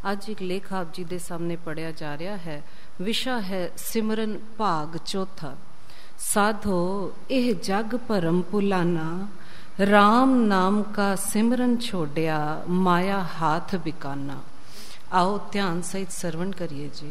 ਅੱਜ ਇੱਕ ਲੇਖ ਆਪ ਜੀ ਦੇ ਸਾਹਮਣੇ ਪੜਿਆ ਜਾ ਰਿਹਾ ਹੈ। ਵਿਸ਼ਾ ਹੈ ਸਿਮਰਨ ਭਾਗ ਚੌਥਾ। ਸਾਧੋ ਇਹ ਜਗ ਭਰਮ ਭੁਲਾਨਾ, ਰਾਮ ਨਾਮ ਕਾ ਸਿਮਰਨ ਛੋੜਿਆ, ਮਾਇਆ ਹਾਥ ਬਿਕਾਨਾ। ਆਓ ਧਿਆਨ ਸਹਿਤ ਸਰਵਣ ਕਰੀਏ ਜੀ।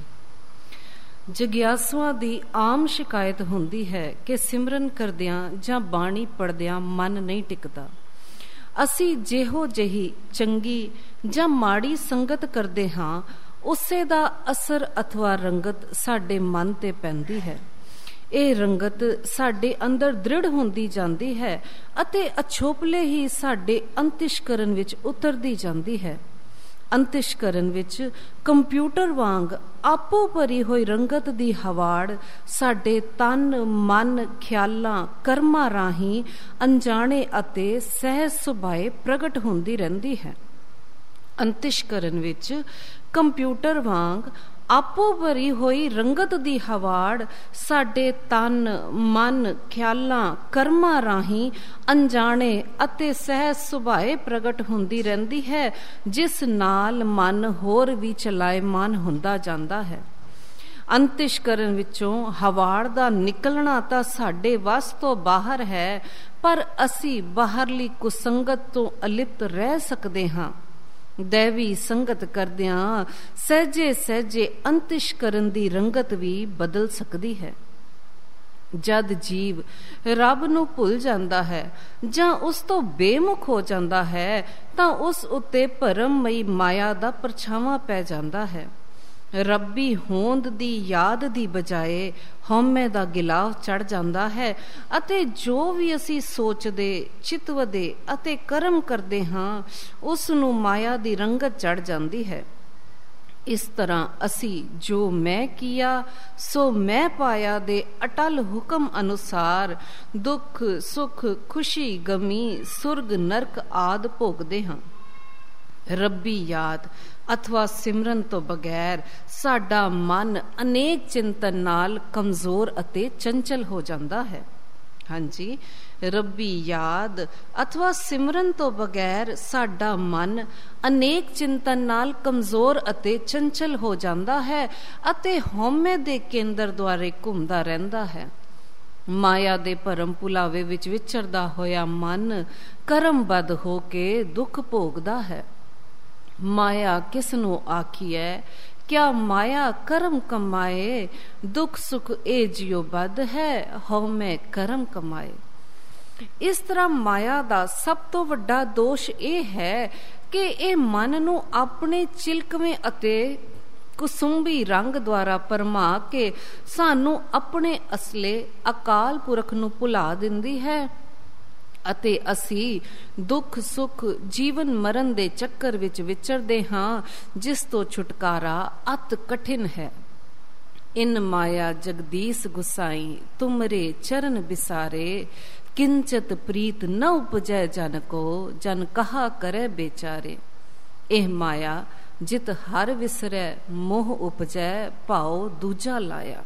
ਜਗਿਆਸੂਆਂ ਦੀ ਆਮ ਸ਼ਿਕਾਇਤ ਹੁੰਦੀ ਹੈ ਕਿ ਸਿਮਰਨ ਕਰਦਿਆਂ ਜਾਂ ਬਾਣੀ ਪੜ੍ਹਦਿਆਂ ਮਨ ਨਹੀਂ ਟਿਕਦਾ। ਅਸੀਂ ਜਿਹੋ ਜਿਹੀ ਚੰਗੀ ਜਾਂ ਮਾੜੀ ਸੰਗਤ ਕਰਦੇ ਹਾਂ, ਉਸੇ ਦਾ ਅਸਰ ਅਥਵਾ ਰੰਗਤ ਸਾਡੇ ਮਨ ਤੇ ਪੈਂਦੀ ਹੈ। ਇਹ ਰੰਗਤ ਸਾਡੇ ਅੰਦਰ ਦ੍ਰਿੜ ਹੁੰਦੀ ਜਾਂਦੀ ਹੈ ਅਤੇ ਅਛੋਪਲੇ ਹੀ ਸਾਡੇ ਅੰਤਿਸ਼ਕਰਨ ਵਿੱਚ ਉਤਰਦੀ ਜਾਂਦੀ ਹੈ। ਅੰਤਿਸ਼ਕਰਨ ਵਿੱਚ ਕੰਪਿਊਟਰ ਵਾਂਗ ਆਪੋ ਭਰੀ ਹੋਈ ਰੰਗਤ ਦੀ ਹਵਾੜ ਸਾਡੇ ਤਨ, ਮਨ, ਖਿਆਲਾਂ, ਕਰਮਾਂ ਰਾਹੀਂ ਅਣਜਾਣੇ ਅਤੇ ਸਹਿਜ ਸੁਭਾਏ ਪ੍ਰਗਟ ਹੁੰਦੀ ਰਹਿੰਦੀ ਹੈ। ਅੰਤਿਸ਼ਕਰਨ ਵਿੱਚ ਕੰਪਿਊਟਰ ਵਾਂਗ ਆਪੋ ਭਰੀ ਹੋਈ ਰੰਗਤ ਦੀ ਹਵਾੜ ਸਾਡੇ ਤਨ, ਮਨ, ਖਿਆਲਾਂ, ਕਰਮਾਂ ਰਾਹੀਂ ਅਣਜਾਣੇ ਅਤੇ ਸਹਿਜ ਸੁਭਾਏ ਪ੍ਰਗਟ ਹੁੰਦੀ ਰਹਿੰਦੀ ਹੈ, ਜਿਸ ਨਾਲ ਮਨ ਹੋਰ ਵੀ ਚਲਾਇਮਾਨ ਹੁੰਦਾ ਜਾਂਦਾ ਹੈ। ਅੰਤਿਸ਼ਕਰਨ ਵਿੱਚੋਂ ਹਵਾੜ ਦਾ ਨਿਕਲਣਾ ਤਾਂ ਸਾਡੇ ਵੱਸ ਤੋਂ ਬਾਹਰ ਹੈ, ਪਰ ਅਸੀਂ ਬਾਹਰਲੀ ਕੁਸੰਗਤ ਤੋਂ ਅਲਿਪਤ ਰਹਿ ਸਕਦੇ ਹਾਂ। ਦੈਵੀ ਸੰਗਤ ਕਰਦਿਆਂ ਸਹਿਜੇ ਸਹਿਜੇ ਅੰਤਿਸ਼ਕਰਨ ਦੀ ਰੰਗਤ ਵੀ ਬਦਲ ਸਕਦੀ ਹੈ। ਜਦ ਜੀਵ ਰੱਬ ਨੂੰ ਭੁੱਲ ਜਾਂਦਾ ਹੈ ਜਾਂ ਉਸ ਤੋਂ ਬੇਮੁਖ ਹੋ ਜਾਂਦਾ ਹੈ, ਤਾਂ ਉਸ ਉੱਤੇ ਭਰਮਮਈ ਮਾਇਆ ਦਾ ਪਰਛਾਵਾਂ ਪੈ ਜਾਂਦਾ ਹੈ। ਰੱਬੀ ਹੋਂਦ ਦੀ ਯਾਦ ਦੀ ਬਜਾਏ ਹਉਮੈ ਦਾ ਗਿਲਾਵ ਚੜ ਜਾਂਦਾ ਹੈ ਅਤੇ ਜੋ ਵੀ ਅਸੀਂ ਸੋਚਦੇ, ਚਿਤਵਦੇ ਅਤੇ ਕਰਮ ਕਰਦੇ ਹਾਂ, ਉਸ ਨੂੰ ਮਾਇਆ ਦੀ ਰੰਗਤ ਚੜ ਜਾਂਦੀ ਹੈ। ਇਸ ਤਰ੍ਹਾਂ ਅਸੀਂ ਜੋ ਮੈਂ ਕੀਆ ਸੋ ਮੈਂ ਪਾਇਆ ਦੇ ਅਟਲ ਹੁਕਮ ਅਨੁਸਾਰ ਦੁੱਖ, ਸੁੱਖ, ਖੁਸ਼ੀ, ਗਮੀ, ਸੁਰਗ, ਨਰਕ ਆਦਿ ਭੋਗਦੇ ਹਾਂ। ਰੱਬੀ ਯਾਦ ਅਥਵਾ ਸਿਮਰਨ ਤੋਂ ਬਗੈਰ ਸਾਡਾ ਮਨ ਅਨੇਕ ਚਿੰਤਨ ਨਾਲ ਕਮਜ਼ੋਰ ਅਤੇ ਚੰਚਲ ਹੋ ਜਾਂਦਾ ਹੈ। ਹਾਂਜੀ, ਰੱਬੀ ਯਾਦ ਅਥਵਾ ਸਿਮਰਨ ਤੋਂ ਬਗੈਰ ਸਾਡਾ ਮਨ ਅਨੇਕ ਚਿੰਤਨ ਨਾਲ ਕਮਜ਼ੋਰ ਅਤੇ ਚੰਚਲ ਹੋ ਜਾਂਦਾ ਹੈ ਅਤੇ ਹਉਮੈ ਦੇ ਕੇਂਦਰ ਦੁਆਰੇ ਘੁੰਮਦਾ ਰਹਿੰਦਾ ਹੈ। ਮਾਇਆ ਦੇ ਭਰਮ ਭੁਲਾਵੇ ਵਿੱਚ ਵਿਚਰਦਾ ਹੋਇਆ ਮਨ ਕਰਮਬੱਧ ਹੋ ਕੇ ਦੁੱਖ ਭੋਗਦਾ ਹੈ। ਮਾਇਆ ਕਿਸ ਨੂੰ ਆਖੀਐ? ਕਿਆ ਮਾਇਆ ਕਰਮ ਕਮਾਏ, ਦੁੱਖ ਸੁਖ ਇਹ ਜਿਉ ਬੱਧ ਹੈ, ਹਉਮੈ ਕਰਮ ਕਮਾਏ। ਇਸ ਤਰ੍ਹਾਂ ਮਾਇਆ ਦਾ ਸਭ ਤੋਂ ਵੱਡਾ ਦੋਸ਼ ਇਹ ਹੈ ਕਿ ਇਹ ਮਨ ਨੂੰ ਆਪਣੇ ਚਿਲਕਵੇਂ ਅਤੇ ਕੁਸੁੰਬੀ ਰੰਗ ਦੁਆਰਾ ਭਰਮਾ ਕੇ ਸਾਨੂੰ ਆਪਣੇ ਅਸਲੇ ਅਕਾਲ ਪੁਰਖ ਨੂੰ ਭੁਲਾ ਦਿੰਦੀ ਹੈ ਅਤੇ ਅਸੀਂ ਦੁੱਖ ਸੁੱਖ, ਜੀਵਨ ਮਰਨ ਦੇ ਚੱਕਰ ਵਿੱਚ ਵਿਚਰਦੇ ਹਾਂ, ਜਿਸ ਤੋਂ ਛੁਟਕਾਰਾ ਅਤ ਕਠਿਨ ਹੈ। ਇਨ ਮਾਇਆ ਜਗਦੀਸ਼ ਗੁਸਾਈ, ਤੁਮਰੇ ਚਰਨ ਬਿਸਾਰੇ, ਕਿੰਚਤ ਪ੍ਰੀਤ ਨ ਉਪਜੈ ਜਨ ਕੋ, ਜਨ ਕਹਾ ਕਰੈ ਬੇਚਾਰੇ। ਇਹ ਮਾਇਆ ਜਿਤ ਹਰ ਵਿਸਰੈ, ਮੋਹ ਉਪਜੈ ਭਾਉ ਦੂਜਾ ਲਾਇਆ।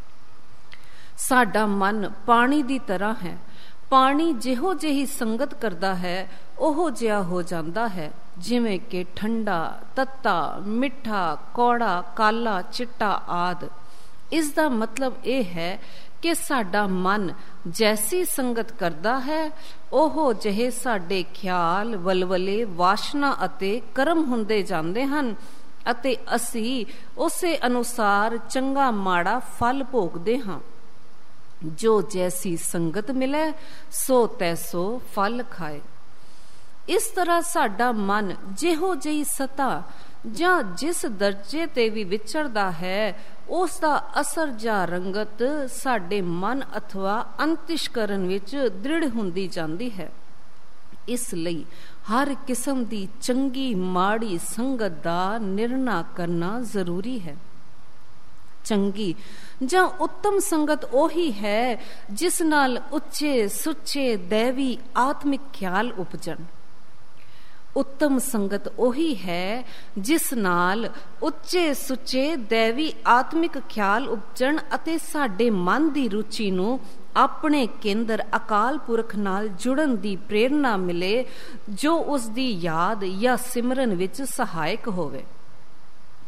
ਸਾਡਾ ਮਨ ਪਾਣੀ ਦੀ ਤਰ੍ਹਾਂ ਹੈ। ਪਾਣੀ ਜਿਹੋ ਜਿਹੀ ਸੰਗਤ ਕਰਦਾ ਹੈ, ਉਹੋ ਜਿਹਾ ਹੋ ਜਾਂਦਾ ਹੈ, ਜਿਵੇਂ ਕਿ ਠੰਡਾ, ਤੱਤਾ, ਮਿੱਠਾ, ਕੌੜਾ, ਕਾਲਾ, ਚਿੱਟਾ ਆਦਿ। ਇਸ ਦਾ ਮਤਲਬ ਇਹ ਹੈ ਕਿ ਸਾਡਾ ਮਨ ਜੈਸੀ ਸੰਗਤ ਕਰਦਾ ਹੈ, ਉਹੋ ਜਿਹੇ ਸਾਡੇ ਖਿਆਲ, ਵਲਵਲੇ, ਵਾਸ਼ਨਾ ਅਤੇ ਕਰਮ ਹੁੰਦੇ ਜਾਂਦੇ ਹਨ ਅਤੇ ਅਸੀਂ ਉਸੇ ਅਨੁਸਾਰ ਚੰਗਾ ਮਾੜਾ ਫਲ ਭੋਗਦੇ ਹਾਂ। ਜੋ ਜੈਸੀ ਸੰਗਤ ਮਿਲੇ ਸੋ ਤੈਸੋ ਫਲ ਖਾਏ। ਇਸ ਤਰ੍ਹਾਂ ਸਾਡਾ ਮਨ ਜਿਹੋ ਜਿਹੀ ਸਤਾ ਜਾਂ ਜਿਸ ਦਰਜੇ ਤੇ ਵੀ ਵਿਚਰਦਾ ਹੈ, ਉਸ ਦਾ ਅਸਰ ਜਾਂ ਰੰਗਤ ਸਾਡੇ ਮਨ ਅਥਵਾ ਅੰਤਿਸ਼ਕਰਨ ਵਿੱਚ ਦ੍ਰਿੜ ਹੁੰਦੀ ਜਾਂਦੀ ਹੈ। ਇਸ ਲਈ ਹਰ ਕਿਸਮ ਦੀ ਚੰਗੀ ਮਾੜੀ ਸੰਗਤ ਦਾ ਨਿਰਣਾ ਕਰਨਾ ਜ਼ਰੂਰੀ ਹੈ। ਚੰਗੀ ਜਾਂ ਉੱਤਮ ਸੰਗਤ ਉਹੀ ਹੈ ਜਿਸ ਨਾਲ ਉੱਚੇ ਸੁੱਚੇ ਦੈਵੀ ਆਤਮਿਕ ਖਿਆਲ ਉਪਜਣ। ਉੱਤਮ ਸੰਗਤ ਉਹੀ ਹੈ ਜਿਸ ਨਾਲ ਉੱਚੇ ਸੁੱਚੇ ਦੈਵੀ ਆਤਮਿਕ ਖਿਆਲ ਉਪਜਣ ਅਤੇ ਸਾਡੇ ਮਨ ਦੀ ਰੁਚੀ ਨੂੰ ਆਪਣੇ ਕੇਂਦਰ ਅਕਾਲ ਪੁਰਖ ਨਾਲ ਜੁੜਨ ਦੀ ਪ੍ਰੇਰਨਾ ਮਿਲੇ, ਜੋ ਉਸ ਦੀ ਯਾਦ ਜਾਂ ਸਿਮਰਨ ਵਿੱਚ ਸਹਾਇਕ ਹੋਵੇ।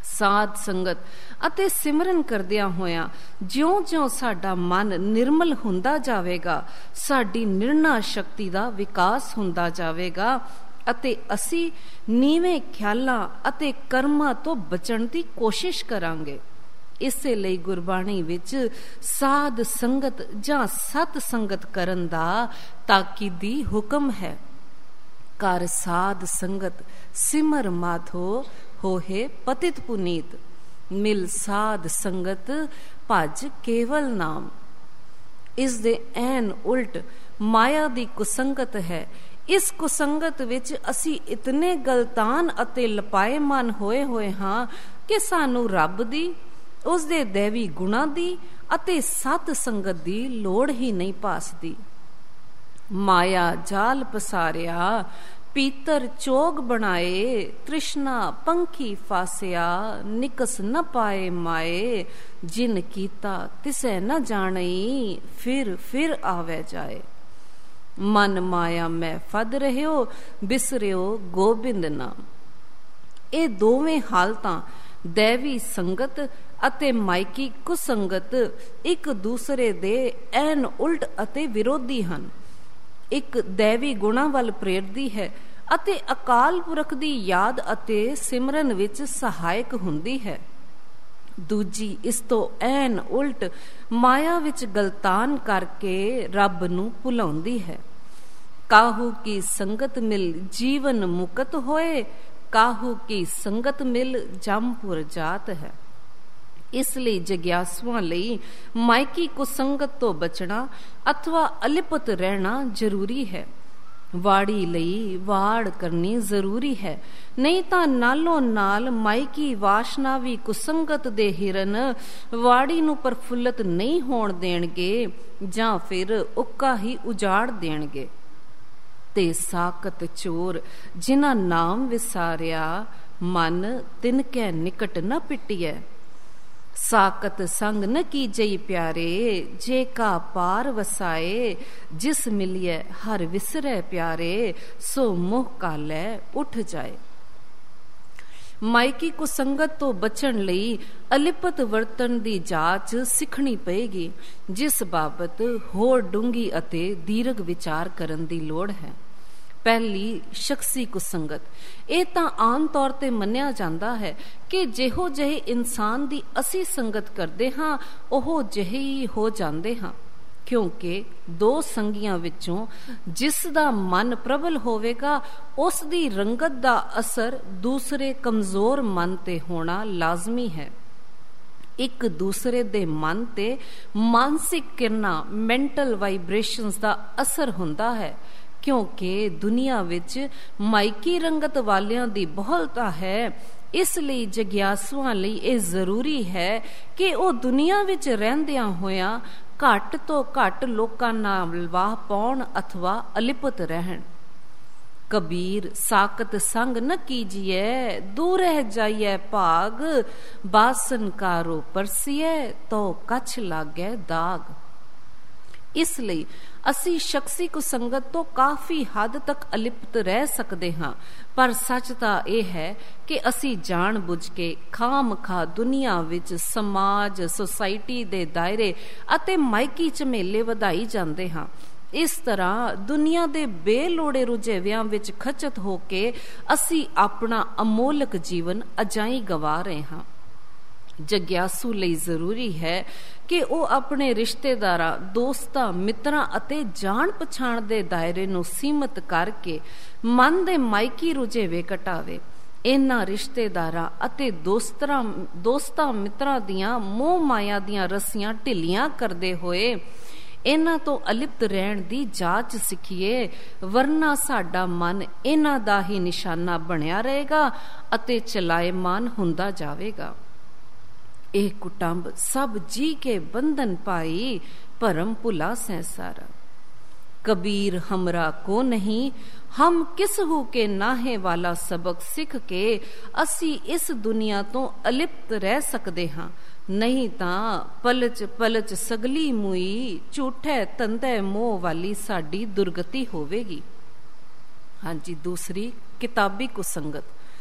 ਸਾਧ ਸੰਗਤ ਅਤੇ ਸਿਮਰਨ ਕਰਦਿਆਂ ਹੋਇਆਂ ਜਿਉਂ-ਜਿਉਂ ਸਾਡਾ ਮਨ ਨਿਰਮਲ ਹੁੰਦਾ ਜਾਵੇਗਾ, ਸਾਡੀ ਨਿਰਣਾ ਸ਼ਕਤੀ ਦਾ ਵਿਕਾਸ ਹੁੰਦਾ ਜਾਵੇਗਾ ਅਤੇ ਅਸੀਂ ਨੀਵੇਂ ਖਿਆਲਾਂ ਅਤੇ ਕਰਮਾਂ ਤੋਂ ਬਚਣ ਦੀ ਕੋਸ਼ਿਸ਼ ਕਰਾਂਗੇ। ਇਸੇ ਲਈ ਗੁਰਬਾਣੀ ਵਿੱਚ ਸਾਧ ਸੰਗਤ ਜਾਂ ਸਤ ਸੰਗਤ ਕਰਨ ਦਾ ਤਾਕੀਦੀ ਹੁਕਮ ਹੈ। ਕਰ ਸਾਧ ਸੰਗਤ ਸਿਮਰ ਮਾਧੋ ਹੋਏ ਪਤਿਤ ਪੁਨੀਤ, ਮਿਲ ਸਾਧ ਸੰਗਤ ਭਜ ਕੇਵਲ ਨਾਮ। ਇਸ ਦੇ ਐਨ ਉਲਟ ਮਾਇਆ ਦੀ ਕੁਸੰਗਤ ਹੈ। ਇਸ ਕੁਸੰਗਤ ਵਿੱਚ ਅਸੀਂ ਇਤਨੇ ਗਲਤਾਨ ਅਤੇ ਲਪਾਏਮਾਨ ਹੋਏ ਹਾਂ ਕਿ ਸਾਨੂੰ ਰੱਬ ਦੀ, ਉਸ ਦੇ ਦੇਵੀ ਗੁਣਾਂ ਦੀ ਅਤੇ ਸਤ ਸੰਗਤ ਦੀ ਲੋੜ ਹੀ ਨਹੀਂ ਭਾਸਦੀ। ਮਾਇਆ ਜਾਲ ਪਸਾਰਿਆ, ਪੀਤਰ ਚੋਗ ਬਣਾਏ, ਤ੍ਰਿਸ਼ਨਾ ਪੰਖੀ ਫਾਸਿਆ, ਨਿਕਸ ਨ ਪਾਏ ਮਾਏ, ਜਿਨ ਕੀਤਾ ਤਿਸੈ ਨ ਜਾਣਈ, ਫਿਰ ਆਵੇ ਜਾਏ। ਮਨ ਮਾਇਆ ਮੈਂ ਫਦ ਰਹਿਓ, ਬਿਸਰਿਓ ਗੋਬਿੰਦ ਨਾਮ। ਇਹ ਦੋਵੇਂ ਹਾਲਤਾਂ ਦੇਵੀ ਸੰਗਤ ਅਤੇ ਮਾਇਕੀ ਕੁਸੰਗਤ ਇੱਕ ਦੂਸਰੇ ਦੇ ਐਨ ਉਲਟ ਅਤੇ ਵਿਰੋਧੀ ਹਨ। ਇੱਕ ਦੇਵੀ ਗੁਣਾਂ ਵੱਲ ਪ੍ਰੇਰਦੀ ਹੈ ਅਤੇ ਅਕਾਲ ਪੁਰਖ ਦੀ ਯਾਦ ਅਤੇ ਸਿਮਰਨ ਵਿੱਚ ਸਹਾਇਕ ਹੁੰਦੀ ਹੈ। ਦੂਜੀ ਇਸ ਤੋਂ ਐਨ ਉਲਟ ਮਾਇਆ ਵਿੱਚ ਗਲਤਾਨ ਕਰਕੇ ਰੱਬ ਨੂੰ ਭੁਲਾਉਂਦੀ ਹੈ। ਕਾਹੂ ਕੀ ਸੰਗਤ ਮਿਲ ਜੀਵਨ ਮੁਕਤ ਹੋਏ, ਕਾਹੂ ਕੀ ਸੰਗਤ ਮਿਲ ਜੰਮਪੁਰ ਜਾਤ ਹੈ। ਇਸ ਲਈ ਜਗਿਆਸੂਆਂ ਲਈ ਮਾਇਕੀ ਕੁਸੰਗਤ ਤੋਂ ਬਚਣਾ ਅਥਵਾ ਅਲਿਪਤ ਰਹਿਣਾ ਜ਼ਰੂਰੀ ਹੈ। ਵਾੜੀ ਲਈ ਵਾੜ ਕਰਨੀ ਜ਼ਰੂਰੀ ਹੈ, ਨਹੀਂ ਤਾਂ ਨਾਲੋਂ ਨਾਲ ਮਾਇਕੀ ਵਾਸ਼ਨਾਵੀ ਕੁਸੰਗਤ ਦੇ ਹਿਰਨ ਵਾੜੀ ਨੂੰ ਪ੍ਰਫੁੱਲਤ ਨਹੀਂ ਹੋਣ ਦੇਣਗੇ ਜਾਂ ਫਿਰ ਉੱਕਾ ਹੀ ਉਜਾੜ ਦੇਣਗੇ। ਤੇ ਸਾਕਤ ਚੋਰ ਜਿਨ੍ਹਾਂ ਨਾਮ ਵਿਸਾਰਿਆ, ਮਨ ਤਿਨਕੈ ਨਿਕਟ ਨ ਪਿਟਿਐ। ਸਾਕਤ ਸੰਗ ਨ ਕੀਜਈ ਪਿਆਰੇ, ਜੇ ਕਾ ਪਾਰ ਵਸਾਏ, ਜਿਸ ਮਿਲਿਐ ਹਰ ਵਿਸਰੈ ਪਿਆਰੇ, ਸੋ ਮੋਹ ਕਾਲੈ ਉੱਠ ਜਾਏ। ਮਾਇਕੀ ਕੁਸੰਗਤ ਤੋਂ ਬਚਣ ਲਈ ਅਲਿਪਤ ਵਰਤਣ ਦੀ ਜਾਂਚ ਸਿੱਖਣੀ ਪਏਗੀ, ਜਿਸ ਬਾਬਤ ਹੋਰ ਡੂੰਘੀ ਅਤੇ ਦੀਰਘ ਵਿਚਾਰ ਕਰਨ ਦੀ ਲੋੜ ਹੈ। ਪਹਿਲੀ ਸ਼ਖਸੀ ਕੁਸੰਗਤ। ਇਹ ਤਾਂ ਆਮ ਤੌਰ ਤੇ ਮੰਨਿਆ ਜਾਂਦਾ ਹੈ ਕਿ ਜਿਹੋ ਜਿਹੇ ਇਨਸਾਨ ਦੀ ਅਸੀਂ ਸੰਗਤ ਕਰਦੇ ਹਾਂ ਉਹ ਜਿਹੇ ਹੀ ਹੋ ਜਾਂਦੇ ਹਾਂ, ਕਿਉਂਕਿ ਦੋ ਸੰਗੀਆਂ ਵਿੱਚੋਂ ਜਿਸ ਦਾ ਮਨ ਪ੍ਰਬਲ ਹੋਵੇਗਾ ਉਸ ਦੀ ਰੰਗਤ ਦਾ ਅਸਰ ਦੂਸਰੇ ਕਮਜ਼ੋਰ ਮਨ ਤੇ ਹੋਣਾ ਲਾਜ਼ਮੀ ਹੈ। ਇੱਕ ਦੂਸਰੇ ਦੇ ਮਨ ਤੇ ਮਾਨਸਿਕ ਕਿਰਨਾਂ, ਮੈਂਟਲ ਵਾਈਬ੍ਰੇਸ਼ਨਸ ਦਾ ਅਸਰ ਹੁੰਦਾ ਹੈ। ਕਿਉਂਕਿ ਦੁਨੀਆ ਵਿੱਚ ਮਾਇਕੀ ਰੰਗਤ ਵਾਲਿਆਂ ਦੀ ਬਹੁਲਤਾ ਹੈ, ਇਸ ਲਈ ਜਗਿਆਸੂਆਂ ਲਈ ਇਹ ਜ਼ਰੂਰੀ ਹੈ ਕਿ ਉਹ ਦੁਨੀਆ ਵਿੱਚ ਰਹਿੰਦਿਆਂ ਹੋਇਆਂ ਘੱਟ ਤੋਂ ਘੱਟ ਲੋਕਾਂ ਨਾਲ ਵਾਹ ਪਾਉਣ ਅਥਵਾ ਅਲਿਪਤ ਰਹਿਣ। ਕਬੀਰ ਸਾਕਤ ਸੰਗ ਨ ਕੀਜੀਐ, ਦੂਰ ਰਹਿ ਜਾਈਐ ਭਾਗ, ਬਾਸਨ ਕਾਰੋ ਪਰਸੀਐ, ਤੋ ਕੱਛ ਲਾਗੈ ਦਾਗ। ਇਸ ਲਈ ਅਸੀਂ ਸ਼ਖਸੀ ਕੁਸੰਗਤ ਤੋਂ ਕਾਫੀ ਹੱਦ ਤੱਕ ਅਲਿਪਤ ਰਹਿ ਸਕਦੇ ਹਾਂ, ਪਰ ਸੱਚ ਤਾਂ ਇਹ ਹੈ ਕਿ ਅਸੀਂ ਜਾਣ ਬੁੱਝ ਕੇ ਖਾਮਖਾ ਦੁਨੀਆ ਵਿੱਚ ਸਮਾਜ, ਸੁਸਾਇਟੀ ਦੇ ਦਾਇਰੇ ਅਤੇ ਮਾਇਕੀ ਝਮੇਲੇ ਵਧਾਈ ਜਾਂਦੇ ਹਾਂ। ਇਸ ਤਰ੍ਹਾਂ ਦੁਨੀਆ ਦੇ ਬੇਲੋੜੇ ਰੁਝੇਵਿਆਂ ਵਿੱਚ ਖਚਤ ਹੋ ਕੇ ਅਸੀਂ ਆਪਣਾ ਅਮੋਲਕ ਜੀਵਨ ਅਜਾਈਂ ਗਵਾ ਰਹੇ ਹਾਂ। ਜਗਿਆਸੂ ਲਈ ਜ਼ਰੂਰੀ ਹੈ ਕਿ ਉਹ ਆਪਣੇ ਰਿਸ਼ਤੇਦਾਰਾਂ, ਦੋਸਤਾਂ, ਮਿੱਤਰਾਂ ਅਤੇ ਜਾਣ ਪਛਾਣ ਦੇ ਦਾਇਰੇ ਨੂੰ ਸੀਮਤ ਕਰਕੇ ਮਨ ਦੇ ਮਾਇਕੀ ਰੁਝੇਵੇ ਘਟਾਵੇ। ਇਹਨਾਂ ਰਿਸ਼ਤੇਦਾਰਾਂ ਅਤੇ ਦੋਸਤਾਂ ਮਿੱਤਰਾਂ ਦੀਆਂ ਮੋਹ ਮਾਇਆ ਦੀਆਂ ਰੱਸੀਆਂ ਢਿੱਲੀਆਂ ਕਰਦੇ ਹੋਏ ਇਹਨਾਂ ਤੋਂ ਅਲਿਪਤ ਰਹਿਣ ਦੀ ਜਾਂਚ ਸਿੱਖੀਏ, ਵਰਨਾ ਸਾਡਾ ਮਨ ਇਹਨਾਂ ਦਾ ਹੀ ਨਿਸ਼ਾਨਾ ਬਣਿਆ ਰਹੇਗਾ ਅਤੇ ਚਲਾਏਮਾਨ ਹੁੰਦਾ ਜਾਵੇਗਾ। ਇਹ ਕੁਟੰਬ ਸਭ ਜੀ ਕੇ ਬੰਧਨ ਪਾਈ, ਭਰਮ ਭੁਲਾ ਸੰਸਾਰਾ। कबीर हमरा को नहीं, हम किस हु के नाहे वाला सबक सिख के असी इस दुनिया तो अलिप्त रह सकते हाँ, नहीं तां पलच पलच सगली मुई झूठे तंदे मोह वाली साडी दुर्गति होवेगी। हाँ जी, दूसरी किताबी कुसंगत।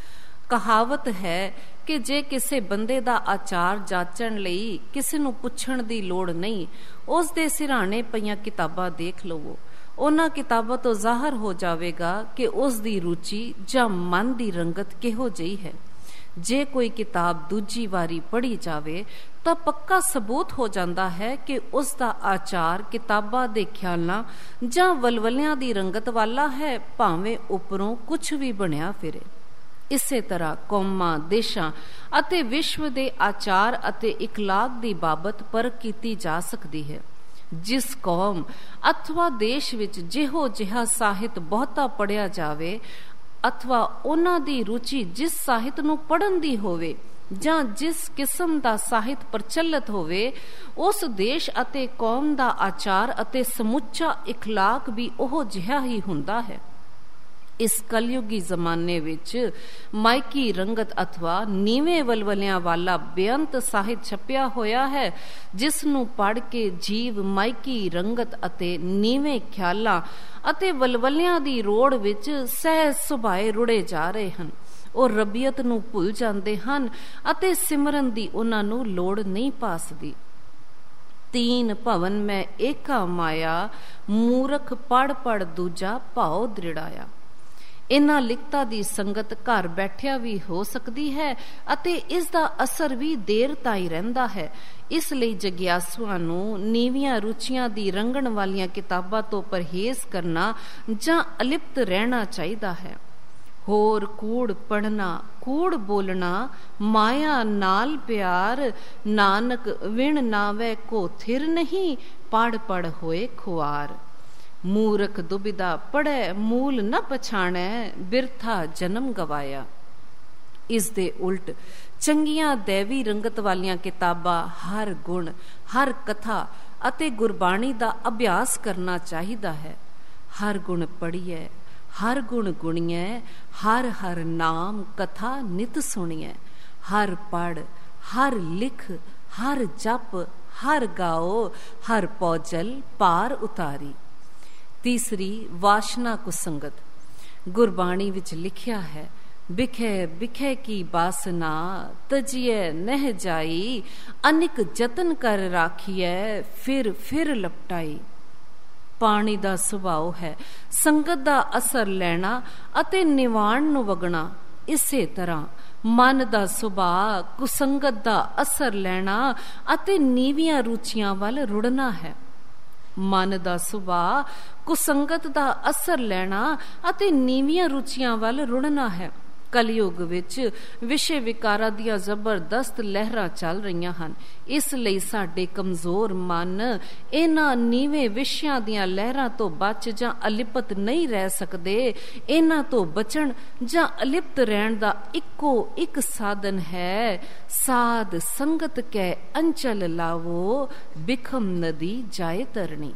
ਕਹਾਵਤ ਹੈ ਕਿ ਜੇ ਕਿਸੇ ਬੰਦੇ ਦਾ ਆਚਾਰ ਜਾਚਣ ਲਈ ਕਿਸੇ ਨੂੰ ਪੁੱਛਣ ਦੀ ਲੋੜ ਨਹੀਂ, ਉਸ ਦੇ ਸਿਰਹਾਣੇ ਪਈਆਂ ਕਿਤਾਬਾਂ ਦੇਖ ਲਵੋ। ਉਹਨਾਂ ਕਿਤਾਬਾਂ ਤੋਂ ਜ਼ਾਹਰ ਹੋ ਜਾਵੇਗਾ ਕਿ ਉਸ ਦੀ ਰੁਚੀ ਜਾਂ ਮਨ ਦੀ ਰੰਗਤ ਕਿਹੋ ਜਿਹੀ ਹੈ। ਜੇ ਕੋਈ ਕਿਤਾਬ ਦੂਜੀ ਵਾਰੀ ਪੜ੍ਹੀ ਜਾਵੇ ਤਾਂ ਪੱਕਾ ਸਬੂਤ ਹੋ ਜਾਂਦਾ ਹੈ ਕਿ ਉਸ ਦਾ ਆਚਾਰ ਕਿਤਾਬਾਂ ਦੇ ਖਿਆਲਾਂ ਜਾਂ ਵਲਵਲਿਆਂ ਦੀ ਰੰਗਤ ਵਾਲਾ ਹੈ, ਭਾਵੇਂ ਉੱਪਰੋਂ ਕੁਝ ਵੀ ਬਣਿਆ ਫਿਰੇ। ਇਸੇ ਤਰ੍ਹਾਂ ਕੌਮਾਂ, ਦੇਸ਼ਾਂ ਅਤੇ ਵਿਸ਼ਵ ਦੇ ਆਚਾਰ ਅਤੇ ਇਖਲਾਕ ਦੀ ਬਾਬਤ ਪਰਖ ਕੀਤੀ ਜਾ ਸਕਦੀ ਹੈ। ਜਿਸ ਕੌਮ ਅਥਵਾ ਦੇਸ਼ ਵਿੱਚ ਜਿਹੋ ਜਿਹਾ ਸਾਹਿਤ ਬਹੁਤਾ ਪੜ੍ਹਿਆ ਜਾਵੇ ਅਥਵਾ ਉਹਨਾਂ ਦੀ ਰੁਚੀ ਜਿਸ ਸਾਹਿਤ ਨੂੰ ਪੜ੍ਹਨ ਦੀ ਹੋਵੇ ਜਾਂ ਜਿਸ ਕਿਸਮ ਦਾ ਸਾਹਿਤ ਪ੍ਰਚਲਿਤ ਹੋਵੇ, ਉਸ ਦੇਸ਼ ਅਤੇ ਕੌਮ ਦਾ ਆਚਾਰ ਅਤੇ ਸਮੁੱਚਾ ਇਖਲਾਕ ਵੀ ਉਹ ਜਿਹਾ ਹੀ ਹੁੰਦਾ ਹੈ। ਇਸ ਕਲਯੁਗੀ ਜ਼ਮਾਨੇ ਵਿੱਚ ਮਾਇਕੀ ਰੰਗਤ ਅਥਵਾ ਨੀਵੇਂ ਵਲਵਲਿਆਂ ਵਾਲਾ ਬੇਅੰਤ ਸਾਹਿਤ ਛਪਿਆ ਹੋਇਆ ਹੈ, ਜਿਸ ਨੂੰ ਪੜ੍ਹ ਕੇ ਜੀਵ ਮਾਇਕੀ ਰੰਗਤ ਅਤੇ ਨੀਵੇਂ ਖਿਆਲਾਂ ਅਤੇ ਵਲਵਲਿਆਂ ਦੀ ਰੋੜ ਵਿੱਚ ਸਹਿਜ ਸੁਭਾਏ ਰੁੜੇ ਜਾ ਰਹੇ ਹਨ। ਉਹ ਰੱਬੀਅਤ ਨੂੰ ਭੁੱਲ ਜਾਂਦੇ ਹਨ ਅਤੇ ਸਿਮਰਨ ਦੀ ਉਹਨਾਂ ਨੂੰ ਲੋੜ ਨਹੀਂ ਭਾਸਦੀ। ਤੀਨ ਭਵਨ ਮੈਂ ਏਕਾ ਮਾਇਆ, ਮੂਰਖ ਪੜ ਪੜ ਦੂਜਾ ਭਾਉ ਦ੍ਰਿੜਾਇਆ। ਇਹਨਾਂ ਲਿਖਤਾਂ ਦੀ ਸੰਗਤ ਘਰ ਬੈਠਿਆ ਵੀ ਹੋ ਸਕਦੀ ਹੈ ਅਤੇ ਇਸ ਦਾ ਅਸਰ ਵੀ ਦੇਰ ਤਾਈਂ ਰਹਿੰਦਾ ਹੈ। ਇਸ ਲਈ ਜਗਿਆਸੂਆਂ ਨੂੰ ਨੀਵੀਆਂ ਰੁਚੀਆਂ ਦੀ ਰੰਗਣ ਵਾਲੀਆਂ ਕਿਤਾਬਾਂ ਤੋਂ ਪਰਹੇਜ਼ ਕਰਨਾ ਜਾਂ ਅਲਿਪਤ ਰਹਿਣਾ ਚਾਹੀਦਾ ਹੈ। ਹੋਰ ਕੂੜ ਪੜਨਾ, ਕੂੜ ਬੋਲਣਾ, ਮਾਇਆ ਨਾਲ ਪਿਆਰ, ਨਾਨਕ ਵਿਣ ਨਾਵੇ ਕੋ ਥਿਰ ਨਹੀਂ, ਪੜ ਪੜ ਹੋਏ ਖੁਆਰ। ਮੂਰਖ ਦੁਬਿਧਾ ਪੜ੍ਹੈ ਮੂਲ ਨ ਪਛਾਣੈ, ਬਿਰਥਾ ਜਨਮ ਗਵਾਇਆ। ਇਸ ਦੇ ਉਲਟ ਚੰਗੀਆਂ ਦੈਵੀ ਰੰਗਤ ਵਾਲੀਆਂ ਕਿਤਾਬਾਂ ਹਰ ਗੁਣ, ਹਰ ਕਥਾ ਅਤੇ ਗੁਰਬਾਣੀ ਦਾ ਅਭਿਆਸ ਕਰਨਾ ਚਾਹੀਦਾ ਹੈ। ਹਰ ਗੁਣ ਪੜ੍ਹੀਐ, ਹਰ ਗੁਣ ਗੁਣੀਐ, ਹਰ ਹਰ ਨਾਮ ਕਥਾ ਨਿਤ ਸੁਣੀਐ। ਹਰ ਪੜ, ਹਰ ਲਿਖ, ਹਰ ਜਪ, ਹਰ ਗਾਓ, ਹਰ ਪੌਜਲ ਪਾਰ ਉਤਾਰੀ। ਤੀਸਰੀ ਵਾਸ਼ਨਾ ਕੁਸੰਗਤ। ਗੁਰਬਾਣੀ ਵਿੱਚ ਲਿਖਿਆ ਹੈ, ਬਿਖੈ ਬਿਖੈ ਕੀ ਬਾਸਨਾ, ਤਜੀਐ ਨਹਿ ਜਾਈ, ਅਨਿਕ ਜਤਨ ਕਰ ਰਾਖੀਐ, ਫਿਰ ਫਿਰ ਲਪਟਾਈ। ਪਾਣੀ ਦਾ ਸੁਭਾਅ ਹੈ ਸੰਗਤ ਦਾ ਅਸਰ ਲੈਣਾ ਅਤੇ ਨਿਵਾਣ ਨੂੰ ਵਗਣਾ। ਇਸੇ ਤਰ੍ਹਾਂ ਮਨ ਦਾ ਸੁਭਾਅ ਕੁਸੰਗਤ ਦਾ ਅਸਰ ਲੈਣਾ ਅਤੇ ਨੀਵੀਆਂ ਰੁਚੀਆਂ ਵੱਲ ਰੁੜਨਾ ਹੈ। ਮਨ ਦਾ ਸੁਭਾਅ ਕੁਸੰਗਤ ਦਾ ਅਸਰ ਲੈਣਾ ਅਤੇ ਨੀਵੀਆਂ ਰੁਚੀਆਂ ਵੱਲ ਰੁੜਨਾ ਹੈ। ਕਲਯੁਗ ਵਿੱਚ ਵਿਸ਼ੇ ਵਿਕਾਰਾਂ ਦੀਆਂ ਜ਼ਬਰਦਸਤ ਲਹਿਰਾਂ ਚੱਲ ਰਹੀਆਂ ਹਨ। ਇਸ ਲਈ ਸਾਡੇ ਕਮਜ਼ੋਰ ਮਨ ਇਹਨਾਂ ਨੀਵੇਂ ਵਿਸ਼ਿਆਂ ਦੀਆਂ ਲਹਿਰਾਂ ਤੋਂ ਬਚ ਜਾਂ ਅਲਿਪਤ ਨਹੀਂ ਰਹਿ ਸਕਦੇ। ਇਹਨਾਂ ਤੋਂ ਬਚਣ ਜਾਂ ਅਲਿਪਤ ਰਹਿਣ ਦਾ ਇੱਕੋ ਇੱਕ ਸਾਧਨ ਹੈ, ਸਾਧ ਸੰਗਤ ਕੈ ਅੰਚਲ ਲਾਵੋ, ਬਿਖਮ ਨਦੀ ਜਾਏ ਤਰਣੀ।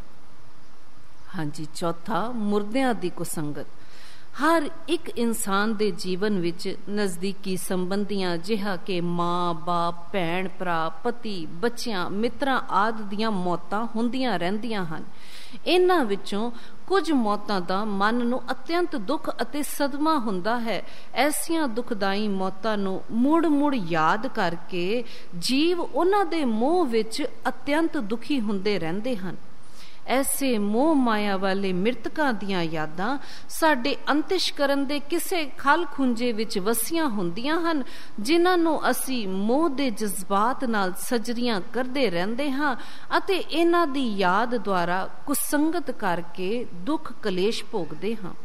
ਹਾਂਜੀ, ਚੌਥਾ ਮੁਰਦਿਆਂ ਦੀ ਕੁਸੰਗਤ। ਹਰ ਇੱਕ ਇਨਸਾਨ ਦੇ ਜੀਵਨ ਵਿੱਚ ਨਜ਼ਦੀਕੀ ਸੰਬੰਧੀਆਂ ਜਿਹਾ ਕਿ ਮਾਂ ਬਾਪ, ਭੈਣ ਭਰਾ, ਪਤੀ, ਬੱਚਿਆਂ, ਮਿੱਤਰਾਂ ਆਦਿ ਦੀਆਂ ਮੌਤਾਂ ਹੁੰਦੀਆਂ ਰਹਿੰਦੀਆਂ ਹਨ। ਇਹਨਾਂ ਵਿੱਚੋਂ ਕੁਝ ਮੌਤਾਂ ਦਾ ਮਨ ਨੂੰ ਅਤਿਅੰਤ ਦੁੱਖ ਅਤੇ ਸਦਮਾ ਹੁੰਦਾ ਹੈ। ਐਸੀਆਂ ਦੁਖਦਾਈ ਮੌਤਾਂ ਨੂੰ ਮੁੜ ਮੁੜ ਯਾਦ ਕਰਕੇ ਜੀਵ ਉਹਨਾਂ ਦੇ ਮੋਹ ਵਿੱਚ ਅਤਿਅੰਤ ਦੁਖੀ ਹੁੰਦੇ ਰਹਿੰਦੇ ਹਨ। ਐਸੇ ਮੋਹ ਮਾਇਆ ਵਾਲੇ ਮ੍ਰਿਤਕਾਂ ਦੀਆਂ ਯਾਦਾਂ ਸਾਡੇ ਅੰਤਿਸ਼ਕਰਨ ਦੇ ਕਿਸੇ ਖਲ ਖੁੰਝੇ ਵਿੱਚ ਵਸੀਆਂ ਹੁੰਦੀਆਂ ਹਨ, ਜਿਨ੍ਹਾਂ ਨੂੰ ਅਸੀਂ ਮੋਹ ਦੇ ਜਜ਼ਬਾਤ ਨਾਲ ਸਜਰੀਆਂ ਕਰਦੇ ਰਹਿੰਦੇ ਹਾਂ ਅਤੇ ਇਹਨਾਂ ਦੀ ਯਾਦ ਦੁਆਰਾ ਕੁਸੰਗਤ ਕਰਕੇ ਦੁੱਖ ਕਲੇਸ਼ ਭੋਗਦੇ ਹਾਂ।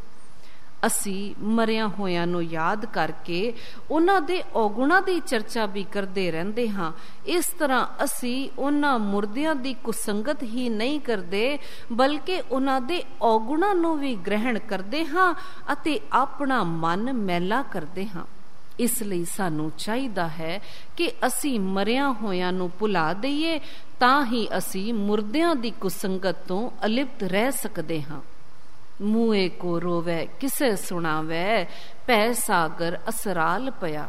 ਅਸੀਂ ਮਰਿਆਂ ਹੋਇਆਂ ਨੂੰ ਯਾਦ ਕਰਕੇ ਉਹਨਾਂ ਦੇ ਔਗੁਣਾਂ ਦੀ ਚਰਚਾ ਵੀ ਕਰਦੇ ਰਹਿੰਦੇ ਹਾਂ। ਇਸ ਤਰ੍ਹਾਂ ਅਸੀਂ ਉਹਨਾਂ ਮੁਰਦਿਆਂ ਦੀ ਕੁਸੰਗਤ ਹੀ ਨਹੀਂ ਕਰਦੇ, ਬਲਕਿ ਉਹਨਾਂ ਦੇ ਔਗੁਣਾਂ ਨੂੰ ਵੀ ਗ੍ਰਹਿਣ ਕਰਦੇ ਹਾਂ ਅਤੇ ਆਪਣਾ ਮਨ ਮੈਲਾ ਕਰਦੇ ਹਾਂ। ਇਸ ਲਈ ਸਾਨੂੰ ਚਾਹੀਦਾ ਹੈ ਕਿ ਅਸੀਂ ਮਰਿਆਂ ਹੋਇਆਂ ਨੂੰ ਭੁਲਾ ਦਈਏ, ਤਾਂ ਹੀ ਅਸੀਂ ਮੁਰਦਿਆਂ ਦੀ ਕੁਸੰਗਤ ਤੋਂ ਅਲਿਪਤ ਰਹਿ ਸਕਦੇ ਹਾਂ। ਮੂਏ ਕੋ ਰੋਵੈ ਕਿਸੇ ਸੁਣਾਵੈ, ਭੈ ਸਾਗਰ ਅਸਰਾਲ ਪਿਆ।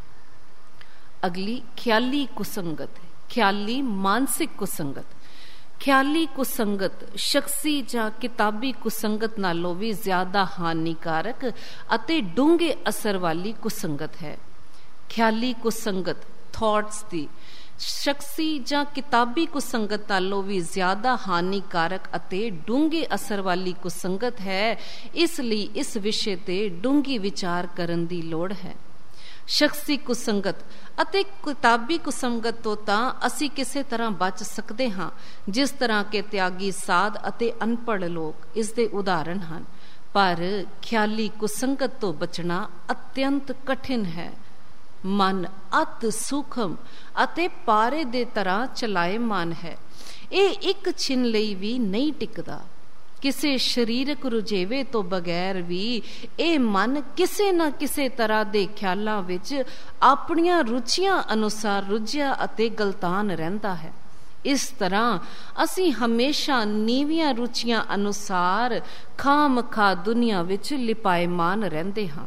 ਅਗਲੀ ਖਿਆਲੀ ਕੁਸੰਗਤ, ਖਿਆਲੀ ਮਾਨਸਿਕ ਕੁਸੰਗਤ। ਖਿਆਲੀ ਕੁਸੰਗਤ ਸ਼ਖਸੀ ਜਾਂ ਕਿਤਾਬੀ ਕੁਸੰਗਤ ਨਾਲੋਂ ਵੀ ਜ਼ਿਆਦਾ ਹਾਨੀਕਾਰਕ ਅਤੇ ਡੂੰਘੇ ਅਸਰ ਵਾਲੀ ਕੁਸੰਗਤ ਹੈ। ਖਿਆਲੀ ਕੁਸੰਗਤ ਥਾਟਸ ਦੀ ਸ਼ਖਸੀ ਜਾਂ ਕਿਤਾਬੀ ਕੁਸੰਗਤ ਨਾਲੋਂ ਵੀ ਜ਼ਿਆਦਾ ਹਾਨੀਕਾਰਕ ਅਤੇ ਡੂੰਘੇ ਅਸਰ ਵਾਲੀ ਕੁਸੰਗਤ ਹੈ। ਇਸ ਲਈ ਇਸ ਵਿਸ਼ੇ ਤੇ ਡੂੰਘੀ ਵਿਚਾਰ ਕਰਨ ਦੀ ਲੋੜ ਹੈ। ਸ਼ਖਸੀ ਕੁਸੰਗਤ ਅਤੇ ਕਿਤਾਬੀ ਕੁਸੰਗਤ ਤੋਂ ਤਾਂ ਅਸੀਂ ਕਿਸੇ ਤਰ੍ਹਾਂ ਬਚ ਸਕਦੇ ਹਾਂ, ਜਿਸ ਤਰ੍ਹਾਂ ਕਿ ਤਿਆਗੀ ਸਾਧ ਅਤੇ ਅਨਪੜ੍ਹ ਲੋਕ ਇਸ ਦੇ ਉਦਾਹਰਣ ਹਨ, ਪਰ ਖਿਆਲੀ ਕੁਸੰਗਤ ਤੋਂ ਬਚਣਾ ਅਤਿਅੰਤ ਕਠਿਨ ਹੈ। ਮਨ ਅਤ ਸੂਖਮ ਅਤੇ ਪਾਰੇ ਦੇ ਤਰ੍ਹਾਂ ਚਲਾਇਮਾਨ ਹੈ। ਇਹ ਇੱਕ ਛਿਨ ਲਈ ਵੀ ਨਹੀਂ ਟਿਕਦਾ। ਕਿਸੇ ਸਰੀਰਕ ਰੁਝੇਵੇ ਤੋਂ ਬਗੈਰ ਵੀ ਇਹ ਮਨ ਕਿਸੇ ਨਾ ਕਿਸੇ ਤਰ੍ਹਾਂ ਦੇ ਖਿਆਲਾਂ ਵਿੱਚ ਆਪਣੀਆਂ ਰੁਚੀਆਂ ਅਨੁਸਾਰ ਰੁੱਝਿਆ ਅਤੇ ਗਲਤਾਨ ਰਹਿੰਦਾ ਹੈ। ਇਸ ਤਰ੍ਹਾਂ ਅਸੀਂ ਹਮੇਸ਼ਾ ਨੀਵੀਆਂ ਰੁਚੀਆਂ ਅਨੁਸਾਰ ਖਾਮਖਾ ਦੁਨੀਆ ਵਿੱਚ ਲਿਪਾਇਮਾਨ ਰਹਿੰਦੇ ਹਾਂ।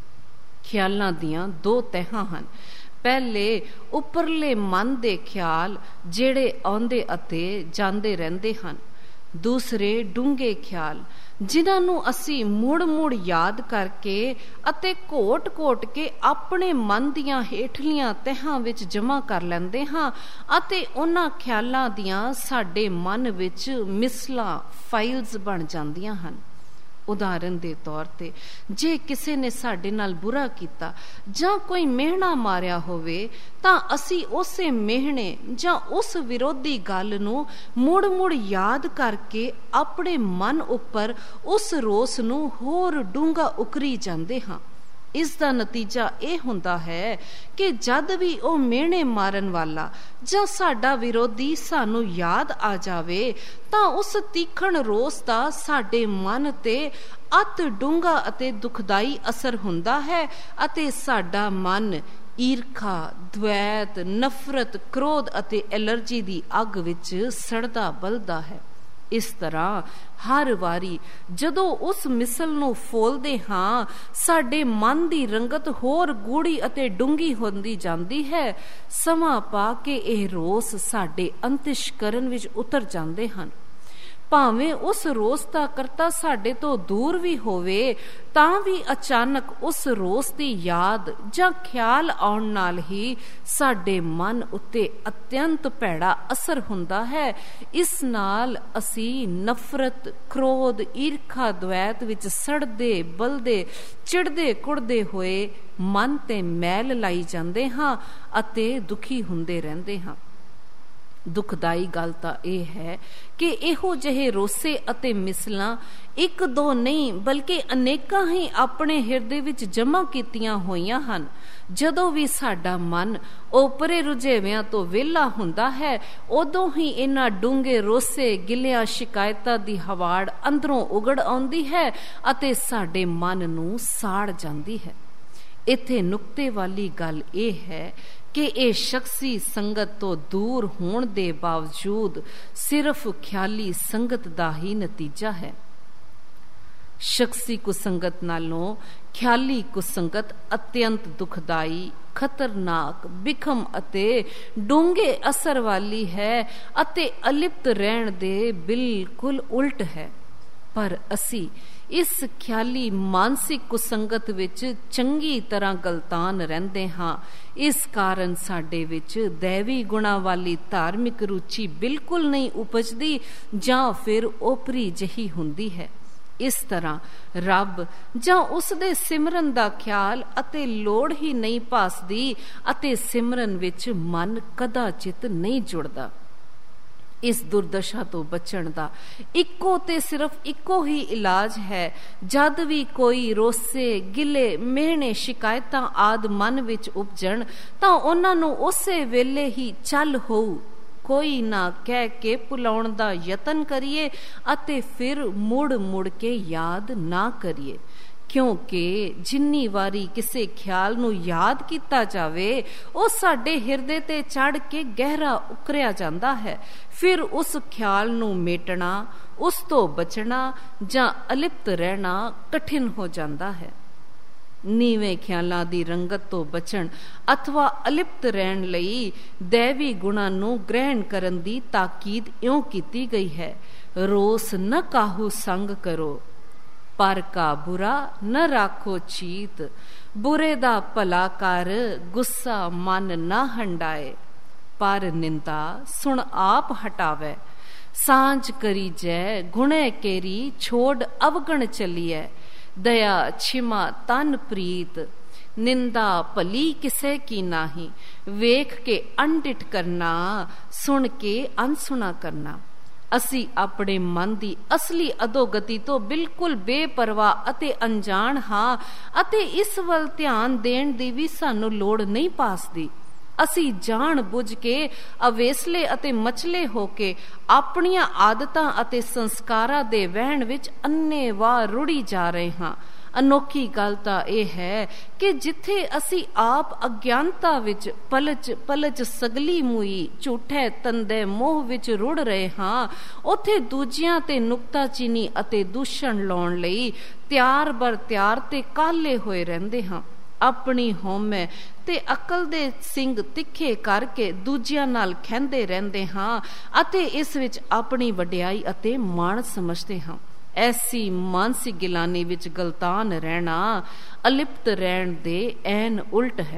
ਖਿਆਲਾਂ ਦੀਆਂ ਦੋ ਤਹਿਾਂ ਹਨ। ਪਹਿਲੇ ਉੱਪਰਲੇ ਮਨ ਦੇ ਖਿਆਲ ਜਿਹੜੇ ਆਉਂਦੇ ਅਤੇ ਜਾਂਦੇ ਰਹਿੰਦੇ ਹਨ। ਦੂਸਰੇ ਡੂੰਘੇ ਖਿਆਲ ਜਿਨ੍ਹਾਂ ਨੂੰ ਅਸੀਂ ਮੁੜ-ਮੁੜ ਯਾਦ ਕਰਕੇ ਅਤੇ ਘੋਟ-ਘੋਟ ਕੇ ਆਪਣੇ ਮਨ ਦੀਆਂ ਹੇਠਲੀਆਂ ਤਹਿਾਂ ਵਿੱਚ ਜਮ੍ਹਾਂ ਕਰ ਲੈਂਦੇ ਹਾਂ ਅਤੇ ਉਹਨਾਂ ਖਿਆਲਾਂ ਦੀਆਂ ਸਾਡੇ ਮਨ ਵਿੱਚ ਮਿਸਲਾਂ ਫਾਈਲਸ ਬਣ ਜਾਂਦੀਆਂ ਹਨ। ਉਦਾਹਰਨ ਦੇ ਤੌਰ ਤੇ ਜੇ ਕਿਸੇ ਨੇ ਸਾਡੇ ਨਾਲ ਬੁਰਾ ਕੀਤਾ ਜਾਂ ਕੋਈ ਮਿਹਣਾ ਮਾਰਿਆ ਹੋਵੇ ਤਾਂ ਅਸੀਂ ਉਸੇ ਮਿਹਣੇ ਜਾਂ ਉਸ ਵਿਰੋਧੀ ਗੱਲ ਨੂੰ ਮੁੜ-ਮੁੜ ਯਾਦ ਕਰਕੇ ਆਪਣੇ ਮਨ ਉੱਪਰ ਉਸ ਰੋਸ ਨੂੰ ਹੋਰ ਡੂੰਘਾ ਉਕਰੀ ਜਾਂਦੇ ਹਾਂ। ਇਸ ਦਾ ਨਤੀਜਾ ਇਹ ਹੁੰਦਾ ਹੈ ਕਿ ਜਦ ਵੀ ਉਹ ਮਿਹਣੇ ਮਾਰਨ ਵਾਲਾ ਜਾਂ ਸਾਡਾ ਵਿਰੋਧੀ ਸਾਨੂੰ ਯਾਦ ਆ ਜਾਵੇ ਤਾਂ ਉਸ ਤੀਖਣ ਰੋਸ ਦਾ ਸਾਡੇ ਮਨ ਤੇ ਅਤ ਡੂੰਘਾ ਅਤੇ ਦੁਖਦਾਈ ਅਸਰ ਹੁੰਦਾ ਹੈ ਅਤੇ ਸਾਡਾ ਮਨ ਈਰਖਾ, ਦਵੈਤ, ਨਫ਼ਰਤ, ਕ੍ਰੋਧ ਅਤੇ ਐਲਰਜੀ ਦੀ ਅੱਗ ਵਿੱਚ ਸੜਦਾ ਬਲਦਾ ਹੈ। ਇਸ ਤਰ੍ਹਾਂ ਹਰ ਵਾਰੀ ਜਦੋਂ ਉਸ ਮਿਸਲ ਨੂੰ ਫੋਲਦੇ ਹਾਂ ਸਾਡੇ ਮਨ ਦੀ ਰੰਗਤ ਹੋਰ ਗੂੜੀ ਅਤੇ ਡੂੰਘੀ ਹੁੰਦੀ ਜਾਂਦੀ ਹੈ। ਸਮਾਂ ਪਾ ਕੇ ਇਹ ਰੋਸ ਸਾਡੇ ਅੰਤਿਸ਼ਕਰਨ ਵਿੱਚ ਉਤਰ ਜਾਂਦੇ ਹਨ। ਭਾਵੇਂ ਉਸ ਰੋਸ ਦਾ ਕਰਤਾ ਸਾਡੇ ਤੋਂ ਦੂਰ ਵੀ ਹੋਵੇ ਤਾਂ ਵੀ ਅਚਾਨਕ ਉਸ ਰੋਸ ਦੀ ਯਾਦ ਜਾਂ ਖਿਆਲ ਆਉਣ ਨਾਲ ਹੀ ਸਾਡੇ ਮਨ ਉੱਤੇ ਅਤਿਅੰਤ ਭੈੜਾ ਅਸਰ ਹੁੰਦਾ ਹੈ। ਇਸ ਨਾਲ ਅਸੀਂ ਨਫ਼ਰਤ, ਕ੍ਰੋਧ, ਈਰਖਾ, ਦਵੈਤ ਵਿੱਚ ਸੜਦੇ ਬਲਦੇ ਚਿੜਦੇ ਕੁੜਦੇ ਹੋਏ ਮਨ ਤੇ ਮੈਲ ਲਾਈ ਜਾਂਦੇ ਹਾਂ ਅਤੇ ਦੁਖੀ ਹੁੰਦੇ ਰਹਿੰਦੇ ਹਾਂ। ਦੁਖਦਾਈ ਗੱਲ ਤਾਂ ਇਹ ਹੈ ਕਿ ਇਹੋ ਜਿਹੇ ਰੋਸੇ ਅਤੇ ਮਿਸਲਾਂ ਇੱਕ ਦੋ ਨਹੀਂ ਬਲਕਿ ਅਨੇਕਾਂ ਹੀ ਆਪਣੇ ਹਿਰਦੇ ਵਿੱਚ ਜਮ੍ਹਾਂ ਕੀਤੀਆਂ ਹੋਈਆਂ ਹਨ। ਜਦੋਂ ਵੀ ਸਾਡਾ ਮਨ ਓਪਰੇ ਰੁਝੇਵਿਆਂ ਤੋਂ ਵਿਹਲਾ ਹੁੰਦਾ ਹੈ ਉਦੋਂ ਹੀ ਇਹਨਾਂ ਡੂੰਘੇ ਰੋਸੇ, ਗਿਲਿਆਂ, ਸ਼ਿਕਾਇਤਾਂ ਦੀ ਹਵਾੜ ਅੰਦਰੋਂ ਉਗੜ ਆਉਂਦੀ ਹੈ ਅਤੇ ਸਾਡੇ ਮਨ ਨੂੰ ਸਾੜ ਜਾਂਦੀ ਹੈ। ਇੱਥੇ ਨੁਕਤੇ ਵਾਲੀ ਗੱਲ ਇਹ ਹੈ ਕਿ ਇਹ ਸ਼ਖਸੀ ਸੰਗਤ ਤੋਂ ਦੂਰ ਹੋਣ ਦੇ ਬਾਵਜੂਦ ਸਿਰਫ ਖਿਆਲੀ ਸੰਗਤ ਦਾ ਹੀ ਨਤੀਜਾ ਹੈ। ਸ਼ਖਸੀ ਕੁਸੰਗਤ ਨਾਲੋਂ ਖਿਆਲੀ ਕੁਸੰਗਤ ਅਤਿਅੰਤ ਦੁਖਦਾਈ, ਖਤਰਨਾਕ, ਬਿਖਮ ਅਤੇ ਡੂੰਘੇ ਅਸਰ ਵਾਲੀ ਹੈ ਅਤੇ ਅਲਿਪਤ ਰਹਿਣ ਦੇ ਬਿਲਕੁਲ ਉਲਟ ਹੈ। ਪਰ ਅਸੀਂ ਇਸ ਖਿਆਲੀ ਮਾਨਸਿਕ ਕੁਸੰਗਤ ਵਿੱਚ ਚੰਗੀ ਤਰ੍ਹਾਂ ਗਲਤਾਨ ਰਹਿੰਦੇ ਹਾਂ। ਇਸ ਕਾਰਨ ਸਾਡੇ ਵਿੱਚ ਦੈਵੀ ਗੁਣਾਂ ਵਾਲੀ ਧਾਰਮਿਕ ਰੁਚੀ ਬਿਲਕੁਲ ਨਹੀਂ ਉਪਜਦੀ ਜਾਂ ਫਿਰ ਓਪਰੀ ਜਿਹੀ ਹੁੰਦੀ ਹੈ। ਇਸ ਤਰ੍ਹਾਂ ਰੱਬ ਜਾਂ ਉਸ ਦੇ ਸਿਮਰਨ ਦਾ ਖਿਆਲ ਅਤੇ ਲੋੜ ਹੀ ਨਹੀਂ ਭਾਸਦੀ ਅਤੇ ਸਿਮਰਨ ਵਿੱਚ ਮਨ ਕਦਾਚਿਤ ਨਹੀਂ ਜੁੜਦਾ। ਇਸ ਦੁਰਦਸ਼ਾ ਤੋਂ ਬਚਣ ਦਾ ਇੱਕੋ ਤੇ ਸਿਰਫ ਇੱਕੋ ਹੀ ਇਲਾਜ ਹੈ। ਜਦ ਵੀ ਕੋਈ ਰੋਸੇ, ਗਿਲੇ, ਮਿਹਣੇ, ਸ਼ਿਕਾਇਤਾਂ ਆਦਿ ਮਨ ਵਿੱਚ ਉਪਜਣ ਤਾਂ ਉਹਨਾਂ ਨੂੰ ਉਸੇ ਵੇਲੇ ਹੀ ਚੱਲ ਹੋਊ ਕੋਈ ਨਾ ਕਹਿ ਕੇ ਭੁਲਾਉਣ ਦਾ ਯਤਨ ਕਰੀਏ ਅਤੇ ਫਿਰ ਮੁੜ ਕੇ ਯਾਦ ਨਾ ਕਰੀਏ, ਕਿਉਂਕਿ ਜਿੰਨੀ ਵਾਰੀ ਕਿਸੇ ਖਿਆਲ ਨੂੰ ਯਾਦ ਕੀਤਾ ਜਾਵੇ ਉਹ ਸਾਡੇ ਹਿਰਦੇ ਤੇ ਚੜ੍ਹ ਕੇ ਗਹਿਰਾ ਉਕਰਿਆ ਜਾਂਦਾ ਹੈ। ਫਿਰ ਉਸ ਖਿਆਲ ਨੂੰ ਮੇਟਣਾ, ਉਸ ਤੋਂ ਬਚਣਾ ਜਾਂ ਅਲਿਪਤ ਰਹਿਣਾ ਕਠਿਨ ਹੋ ਜਾਂਦਾ ਹੈ। ਨੀਵੇਂ ਖਿਆਲਾਂ ਦੀ ਰੰਗਤ ਤੋਂ ਬਚਣ ਅਥਵਾ ਅਲਿਪਤ ਰਹਿਣ ਲਈ ਦੈਵੀ ਗੁਣਾਂ ਨੂੰ ਗ੍ਰਹਿਣ ਕਰਨ ਦੀ ਤਾਕੀਦ ਇਉਂ ਕੀਤੀ ਗਈ ਹੈ। ਰੋਸ ਨ ਕਾਹੂ ਸੰਗ ਕਰੋ, ਪਰ ਕਾ ਬੁਰਾ ਨ ਰਾਖੋ ਚੀਤ। ਬੁਰੇ ਦਾ ਭਲਾ ਕਰ, ਗੁੱਸਾ ਮਨ ਨਾ ਹੰਡਾਏ। ਪਰ ਨਿੰਦਾ ਸੁਣ ਆਪ ਹਟਾਵੇ, ਸਾਂਝ ਕਰੀ ਜੈ ਗੁਣੇ ਕੇਰੀ। ਛੋੜ ਅਵਗਣ ਚਲੀਐ, ਦਇਆ ਛਿਮਾ ਤਨ ਪ੍ਰੀਤ। ਨਿੰਦਾ ਭਲੀ ਕਿਸੇ ਕੀ ਨਾਹੀ, ਵੇਖ ਕੇ ਅਣਡਿਠ ਕਰਨਾ, ਸੁਣ ਕੇ ਅਣਸੁਣਾ ਕਰਨਾ। ਅਸੀਂ ਆਪਣੇ ਮਨ ਦੀ ਅਸਲੀ ਅਧੋਗਤੀ ਤੋਂ ਬਿਲਕੁਲ ਬੇਪਰਵਾਹ ਅਤੇ ਅਣਜਾਣ ਹਾਂ ਅਤੇ ਇਸ ਵੱਲ ਧਿਆਨ ਦੇਣ ਦੀ ਵੀ ਸਾਨੂੰ ਲੋੜ ਨਹੀਂ ਪਾਸਦੀ। ਅਸੀਂ ਜਾਣ ਬੁੱਝ ਕੇ ਅਵੇਸਲੇ ਅਤੇ ਮਚਲੇ ਹੋ ਕੇ ਆਪਣੀਆਂ ਆਦਤਾਂ ਅਤੇ ਸੰਸਕਾਰਾਂ ਦੇ ਵਹਿਣ ਵਿੱਚ ਅੰਨ੍ਹੇਵਾਹ ਰੁੜੀ ਜਾ ਰਹੇ ਹਾਂ। ਅਨੋਖੀ ਗੱਲ ਤਾਂ ਇਹ ਹੈ ਕਿ ਜਿੱਥੇ ਅਸੀਂ ਆਪ ਅਗਿਆਨਤਾ ਵਿੱਚ ਪਲਚ ਸਗਲੀ ਮੂਈ ਝੂਠੇ ਤੰਦੇ ਮੋਹ ਵਿੱਚ ਰੁੜ ਰਹੇ ਹਾਂ, ਉੱਥੇ ਦੂਜਿਆਂ ਤੇ ਨੁਕਤਾਚੀਨੀ ਅਤੇ ਦੂਸ਼ਣ ਲਾਉਣ ਲਈ ਤਿਆਰ ਬਰ ਤਿਆਰ ਤੇ ਕਾਹਲੇ ਹੋਏ ਰਹਿੰਦੇ ਹਾਂ। ਆਪਣੀ ਹਉਮੈ ਤੇ ਅਕਲ ਦੇ ਸਿੰਗ ਤਿੱਖੇ ਕਰਕੇ ਦੂਜਿਆਂ ਨਾਲ ਖਹਿੰਦੇ ਰਹਿੰਦੇ ਹਾਂ ਅਤੇ ਇਸ ਵਿੱਚ ਆਪਣੀ ਵਡਿਆਈ ਅਤੇ ਮਾਣ ਸਮਝਦੇ ਹਾਂ। ਐਸੀ ਮਾਨਸਿਕ ਗਿਲਾਨੀ ਵਿੱਚ ਗਲਤਾਨ ਰਹਿਣਾ ਅਲਿਪਤ ਰਹਿਣ ਦੇ ਐਨ ਉਲਟ ਹੈ।